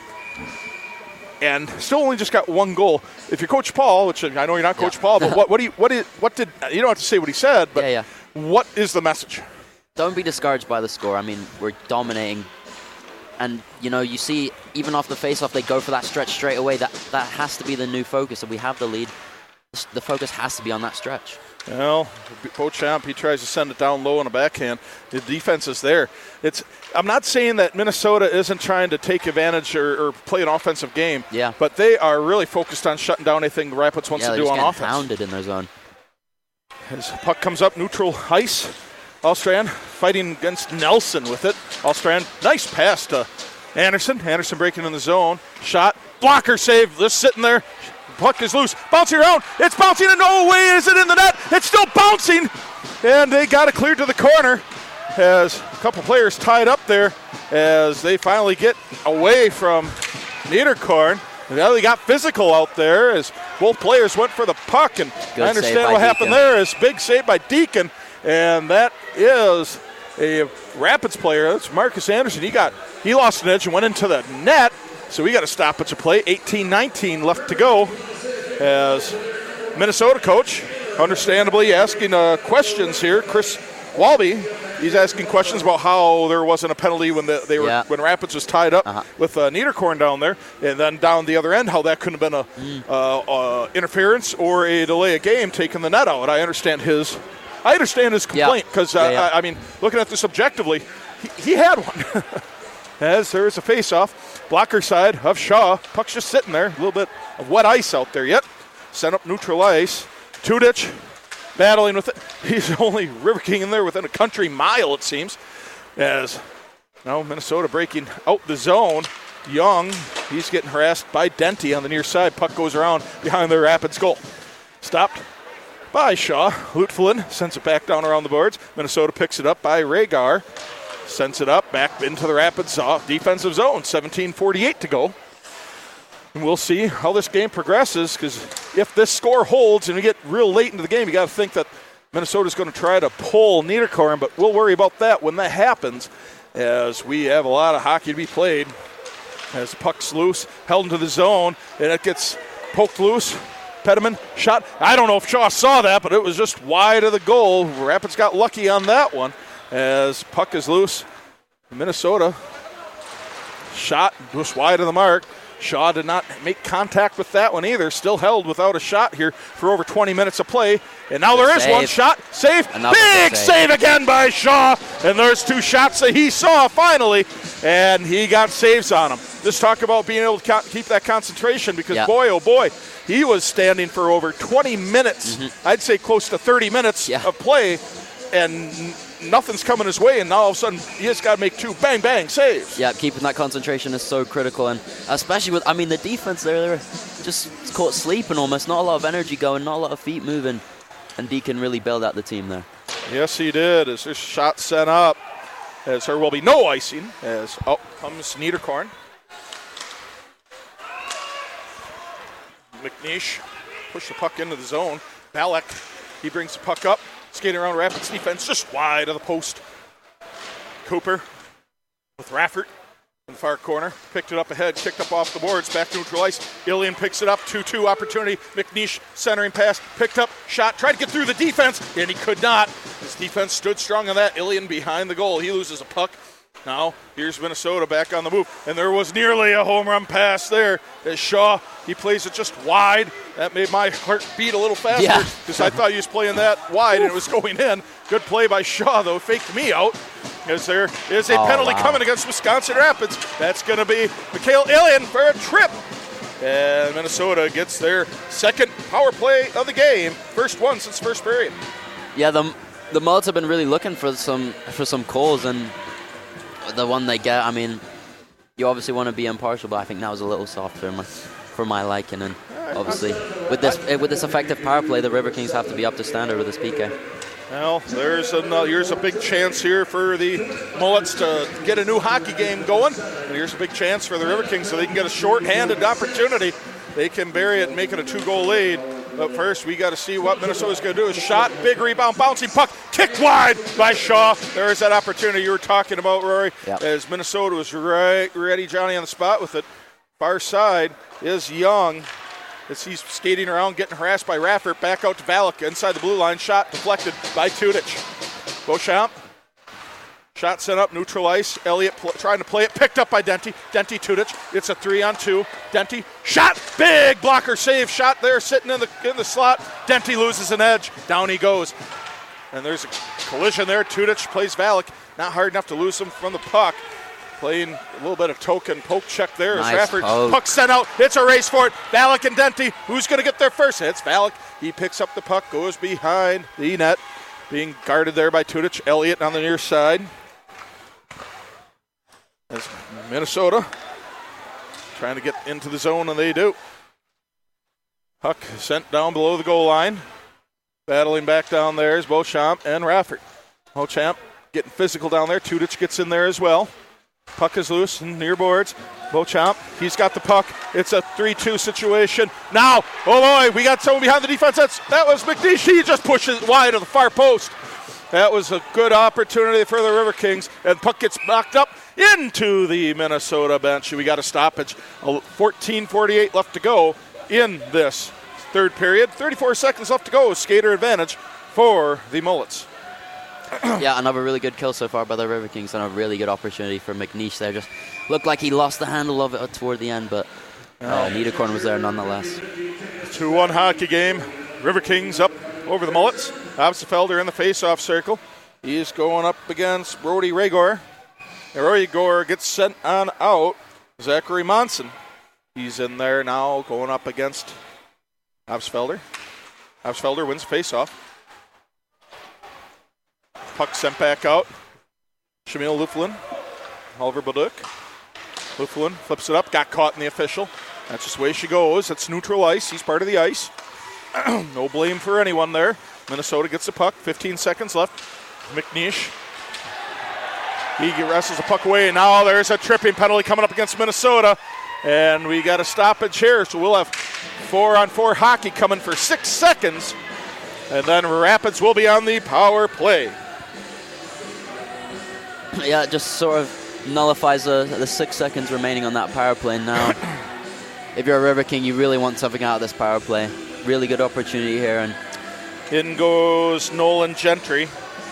and still only just got one goal. If you're Coach Paul, which I know you're not Coach yeah. Paul, but what what do you, what did what did you don't have to say what he said, but yeah, yeah. what is the message? Don't be discouraged by the score. I mean, we're dominating, and you know you see even off the face-off they go for that stretch straight away. That that has to be the new focus. If we have the lead, the focus has to be on that stretch. Well, Beauchamp, he tries to send it down low on a backhand. The defense is there. It's. I'm not saying that Minnesota isn't trying to take advantage or, or play an offensive game. Yeah. But they are really focused on shutting down anything Rapids wants yeah, to do on offense. Pounded in their zone. As puck comes up, neutral ice. Allstrand fighting against Nelson with it. Allstrand, nice pass to Anderson. Anderson breaking in the zone. Shot, blocker save. Just sitting there. Puck is loose, bouncing around, it's bouncing, and no way is it in the net, it's still bouncing, and they got it cleared to the corner as a couple players tied up there as they finally get away from Niederkorn. Now they got physical out there as both players went for the puck, and Good I understand what Deacon. happened there is big save by Deacon, and that is a Rapids player. That's Marcus Anderson. He got he lost an edge and went into the net. So we got to stop it to play. eighteen nineteen left to go as Minnesota coach, understandably asking uh, questions here. Chris Walby, he's asking questions about how there wasn't a penalty when the, they were yeah. when Rapids was tied up uh-huh. with uh, Niederkorn down there, and then down the other end how that couldn't have been a mm. uh, uh, interference or a delay of game taking the net out. I understand his, I understand his complaint because yeah. uh, yeah, yeah. I, I mean, looking at this objectively, he, he had one. As there is a face-off, blocker side of Shaw. Puck's just sitting there. A little bit of wet ice out there yet. Sent up neutral ice. Tudich battling with it. He's the only River King in there within a country mile, it seems. As now Minnesota breaking out the zone. Young, he's getting harassed by Denty on the near side. Puck goes around behind the Rapids goal. Stopped by Shaw. Lutfelin sends it back down around the boards. Minnesota picks it up by Rhaegar. Sends it up back into the Rapids off defensive zone. seventeen forty-eight to go. And we'll see how this game progresses, because if this score holds and we get real late into the game, you got to think that Minnesota's going to try to pull Niederkorn, but we'll worry about that when that happens, as we have a lot of hockey to be played. As the puck's loose, held into the zone, and it gets poked loose. Peterman shot. I don't know if Shaw saw that, but it was just wide of the goal. Rapids got lucky on that one. As puck is loose, Minnesota shot just wide of the mark. Shaw did not make contact with that one either. Still held without a shot here for over twenty minutes of play. And now there is save. one shot. Save. Another Big save. save again by Shaw. And there's two shots that he saw finally. And he got saves on him. Just talk about being able to co- keep that concentration, because yeah. boy, oh boy, he was standing for over twenty minutes. Mm-hmm. I'd say close to thirty minutes yeah. of play. and nothing's coming his way, and now all of a sudden he just got to make two bang bang saves. Yeah, keeping that concentration is so critical, and especially with, I mean, the defense there, they were just caught sleeping almost. Not a lot of energy going, not a lot of feet moving, and Deacon really bailed out the team there. Yes, he did. As this shot sent up, as there will be no icing, as out comes Niederkorn. McNeish push the puck into the zone. Ballack, he brings the puck up, skating around Rapids defense, just wide of the post. Cooper with Raffert in the far corner, picked it up ahead, kicked up off the boards, back to neutral ice. Ilian picks it up, two two opportunity. McNeish centering pass, picked up, shot, tried to get through the defense, and he could not. His defense stood strong on that. Ilian behind the goal, he loses a puck. Now, here's Minnesota back on the move. And there was nearly a home run pass there as Shaw, he plays it just wide. That made my heart beat a little faster because yeah. I thought he was playing that wide and it was going in. Good play by Shaw, though, faked me out. As there is a oh, penalty wow. coming against Wisconsin Rapids. That's going to be Mikhail Ilian for a trip. And Minnesota gets their second power play of the game. First one since first period. Yeah, the the Mullets have been really looking for some for some calls, and the one they get, I mean, you obviously want to be impartial, but I think that was a little soft for my, for my liking. And obviously, with this with this effective power play, the River Kings have to be up to standard with this P K. Well, there's a, uh, here's a big chance here for the Mullets to get a new hockey game going. And here's a big chance for the River Kings so they can get a short-handed opportunity. They can bury it and make it a two-goal lead. But first, we got to see what Minnesota's going to do. Is shot, big rebound, bouncing puck, kicked wide by Shaw. There is that opportunity you were talking about, Rory. Yep. As Minnesota was right, ready, Johnny on the spot with it. Far side is Young. As he's skating around, getting harassed by Raffert, back out to Valak inside the blue line. Shot deflected by Tudich. Beauchamp. Shot sent up, neutral ice. Elliott pl- trying to play it, picked up by Denty. Denty, Tudich. It's a three on two. Denty, shot, big blocker save. Shot there, sitting in the in the slot. Denty loses an edge. Down he goes. And there's a collision there. Tudich plays Valak. Not hard enough to lose him from the puck. Playing a little bit of token poke check there. Nice as Raffert, poke. puck sent out. It's a race for it. Valak and Denty. Who's going to get there first? It's Valak. He picks up the puck, goes behind the net. Being guarded there by Tudich. Elliott on the near side. As Minnesota trying to get into the zone, and they do. Puck sent down below the goal line. Battling back down there is Beauchamp and Raffert. Beauchamp getting physical down there. Tudich gets in there as well. Puck is loose and near boards. Beauchamp, he's got the puck. It's a three two situation. Now, oh boy, we got someone behind the defense. That's, that was McNeish. He just pushes it wide of the far post. That was a good opportunity for the River Kings. And puck gets knocked up into the Minnesota bench. We got a stoppage. fourteen forty-eight left to go in this third period. thirty-four seconds left to go. Skater advantage for the Mullets. Yeah, another really good kill so far by the River Kings, and a really good opportunity for McNeish there. Just looked like he lost the handle of it toward the end, but uh, Niederkorn was there nonetheless. two one hockey game. River Kings up over the Mullets. Absefelder in the face-off circle. He is going up against Brody Regor. Regor gets sent on out. Zachary Monson. He's in there now going up against Absefelder. Absefelder wins face-off. Puck sent back out. Shamil Luflin. Oliver Boduk. Luflin flips it up. Got caught in the official. That's just the way she goes. It's neutral ice. He's part of the ice. No blame for anyone there. Minnesota gets the puck. fifteen seconds left. McNeish. He wrestles the puck away. Now there's a tripping penalty coming up against Minnesota. And we got a stoppage here. So we'll have four on four hockey coming for six seconds. And then Rapids will be on the power play. Yeah, it just sort of nullifies the, the six seconds remaining on that power play now. If you're a River King, you really want something out of this power play. Really good opportunity here. And in goes Nolan Gentry.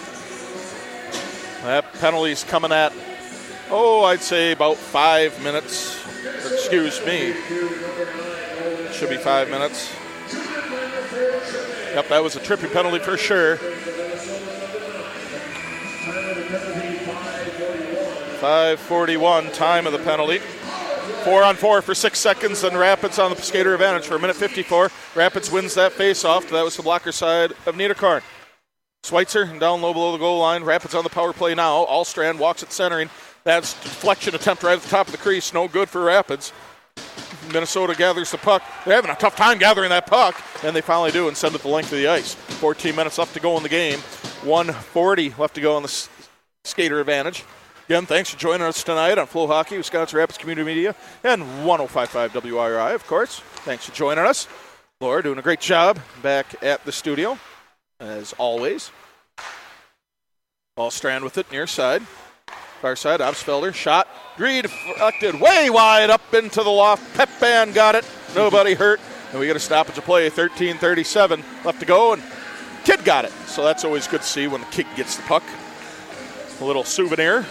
That penalty's coming at, oh, I'd say about five minutes. Excuse me. Should be five minutes. Yep, that was a tripping penalty for sure. five forty-one, time of the penalty. Four on four for six seconds, and Rapids on the skater advantage for a minute fifty-four. Rapids wins that face-off. That was the blocker side of Niederkorn. Schweitzer down low below the goal line. Rapids on the power play now. Allstrand walks at centering. That's deflection attempt right at the top of the crease. No good for Rapids. Minnesota gathers the puck. They're having a tough time gathering that puck, and they finally do and send it the length of the ice. fourteen minutes left to go in the game. one forty left to go on the s- skater advantage. Again, thanks for joining us tonight on Flow Hockey, Wisconsin Rapids Community Media, and one oh five point five W I R I, of course. Thanks for joining us. Laura doing a great job back at the studio, as always. Allstrand with it, near side. Far side, Obsfelder, shot, deflected way wide up into the loft. Pep Band got it, nobody hurt. And we got a stoppage of play, thirteen thirty-seven left to go, and Kid got it. So that's always good to see when the kid gets the puck. A little souvenir.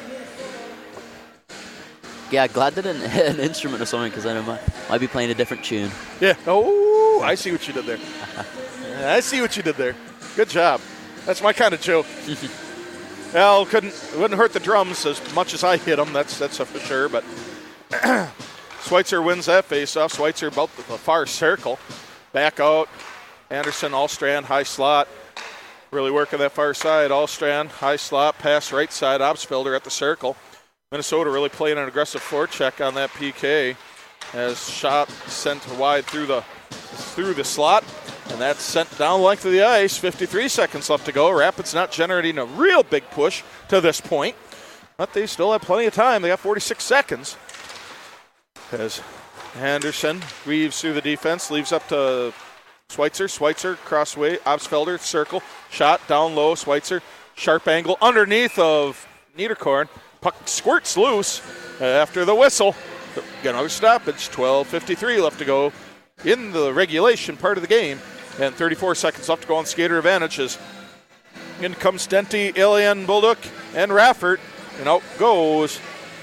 Yeah, glad they didn't hit an instrument or something because then I might, might be playing a different tune. Yeah, oh, I see what you did there. I see what you did there. Good job. That's my kind of joke. Well, couldn't wouldn't hurt the drums as much as I hit them. That's that's for sure. But Schweitzer wins that faceoff. Schweitzer about the far circle, back out. Anderson, Allstrand, high slot, really working that far side. Allstrand, high slot, pass right side. Obsfelder at the circle. Minnesota really playing an aggressive forecheck on that P K, as shot sent wide through the through the slot. And that's sent down the length of the ice. fifty-three seconds left to go. Rapids not generating a real big push to this point. But they still have plenty of time. They got forty-six seconds. As Anderson weaves through the defense, leaves up to Schweitzer. Schweitzer, crossway, Obsfelder, circle. Shot down low. Schweitzer, sharp angle underneath of Niederkorn. Puck squirts loose after the whistle. Got another stoppage. twelve fifty-three left to go in the regulation part of the game. And thirty-four seconds left to go on skater advantages. In comes Denty, Ilian, Bulduk, and Raffert. And out goes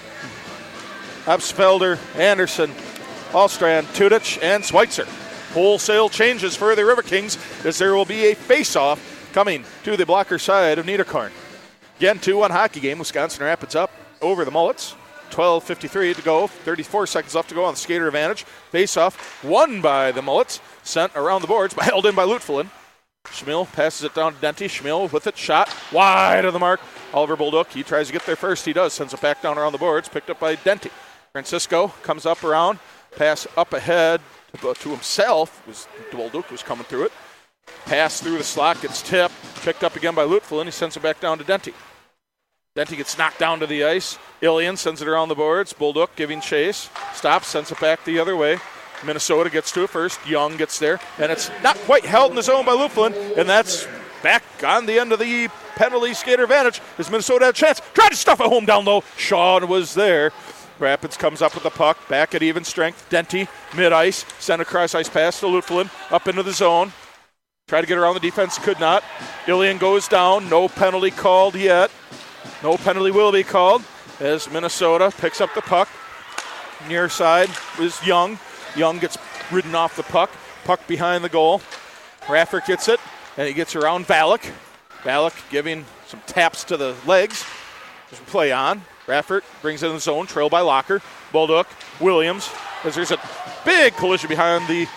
Obsfelder, Anderson, Allstrand, Tudich, and Schweitzer. Wholesale changes for the River Kings as there will be a face-off coming to the blocker side of Niederkorn. Again, two one hockey game. Wisconsin Rapids up over the Mullets. twelve fifty-three to go. thirty-four seconds left to go on the skater advantage. Face-off won by the Mullets. Sent around the boards, but held in by Lutfelin. Schmiel passes it down to Denty. Schmiel with it. Shot wide of the mark. Oliver Bulduk, he tries to get there first. He does. Sends it back down around the boards. Picked up by Denty. Francisco comes up around. Pass up ahead to, to himself. Was Bulduk was coming through it. Pass through the slot. Gets tipped. Picked up again by Lutfelin. He sends it back down to Denty. Denty gets knocked down to the ice. Ilian sends it around the boards. Bulduk giving chase. Stops. Sends it back the other way. Minnesota gets to it first. Young gets there. And it's not quite held in the zone by Lutfelin. And that's back on the end of the penalty skater advantage. As Minnesota had a chance. Tried to stuff it home down low. Shaw was there. Rapids comes up with the puck. Back at even strength. Denty, mid-ice. Send a cross-ice pass to Lutfelin. Up into the zone. Tried to get around the defense. Could not. Ilian goes down. No penalty called yet. No penalty will be called as Minnesota picks up the puck. Near side is Young. Young gets ridden off the puck. Puck behind the goal. Raffert gets it, and he gets around Valak. Valak giving some taps to the legs. There's a play on. Raffert brings it in the zone, trailed by Locker. Bulduk, Williams, as there's a big collision behind the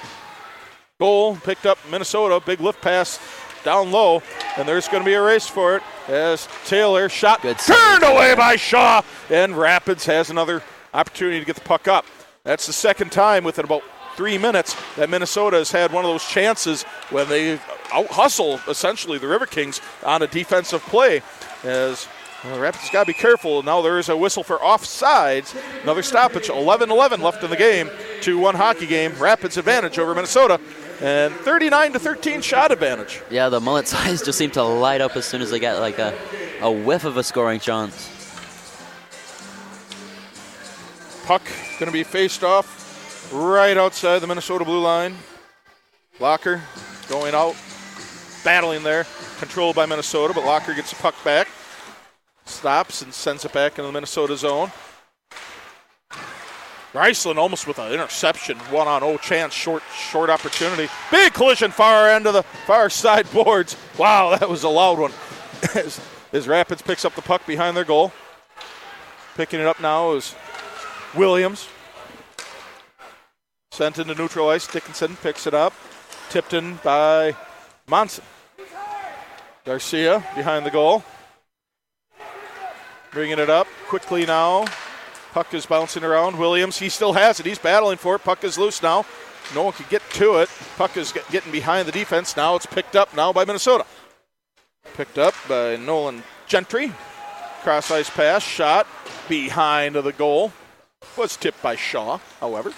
goal. Picked up Minnesota. Big lift pass down low, and there's going to be a race for it as Taylor shot Good turned away by Shaw, and Rapids has another opportunity to get the puck up. That's the second time within about three minutes that Minnesota has had one of those chances when they out-hustle, essentially, the River Kings on a defensive play. As well, Rapids got to be careful. Now there is a whistle for offsides. Another stoppage. eleven eleven left in the game. two one hockey game. Rapids advantage over Minnesota. And thirty-nine to thirteen shot advantage. Yeah, the Mullets' eyes just seem to light up as soon as they get like a, a whiff of a scoring chance. Puck going to be faced off right outside the Minnesota blue line. Locker going out, battling there, controlled by Minnesota, but Locker gets the puck back, stops and sends it back into the Minnesota zone. Riceland almost with an interception, one on oh chance, short short opportunity. Big collision far end of the far side boards. Wow, that was a loud one. as, as Rapids picks up the puck behind their goal. Picking it up now is Williams. Sent into neutral ice. Dickinson picks it up. Tipped in by Monson. Garcia behind the goal. Bringing it up quickly now. Puck is bouncing around. Williams, he still has it. He's battling for it. Puck is loose now. No one can get to it. Puck is get, getting behind the defense. Now it's picked up now by Minnesota. Picked up by Nolan Gentry. Cross ice pass, shot behind the goal. Was tipped by Shaw, however.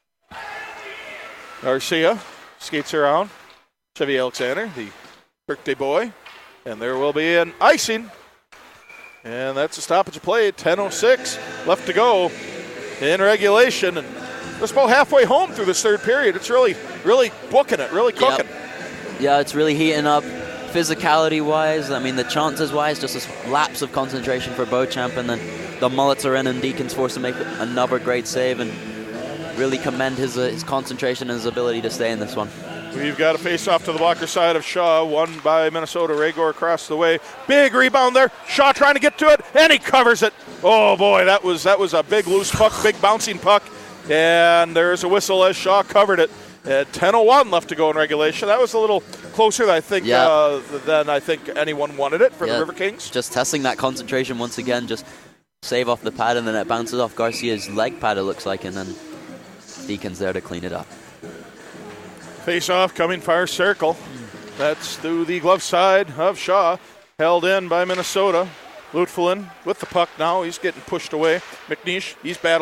Garcia skates around. Chevy Alexander, the birthday boy. And there will be an icing. And that's a stoppage of play. ten oh six left to go in regulation. And we're about halfway home through this third period. It's really, really booking it, really cooking. Yep. Yeah, it's really heating up physicality-wise. I mean, the chances-wise, just a lapse of concentration for Beauchamp, and then the Mullets are in, and Deacon's forced to make another great save and really commend his, uh, his concentration and his ability to stay in this one. We've got a face-off to the blocker side of Shaw, won by Minnesota. Raygor across the way. Big rebound there. Shaw trying to get to it, and he covers it. Oh, boy, that was that was a big loose puck, big bouncing puck. And there's a whistle as Shaw covered it. At ten oh one left to go in regulation. That was a little closer than I think, yeah. uh, than I think anyone wanted it for yeah. the River Kings. Just testing that concentration once again. Just save off the pad, and then it bounces off Garcia's leg pad, it looks like, and then Deacon's there to clean it up. Face-off coming far circle. That's through the glove side of Shaw. Held in by Minnesota. Lutfelin with the puck now. He's getting pushed away. McNeish, he's battling.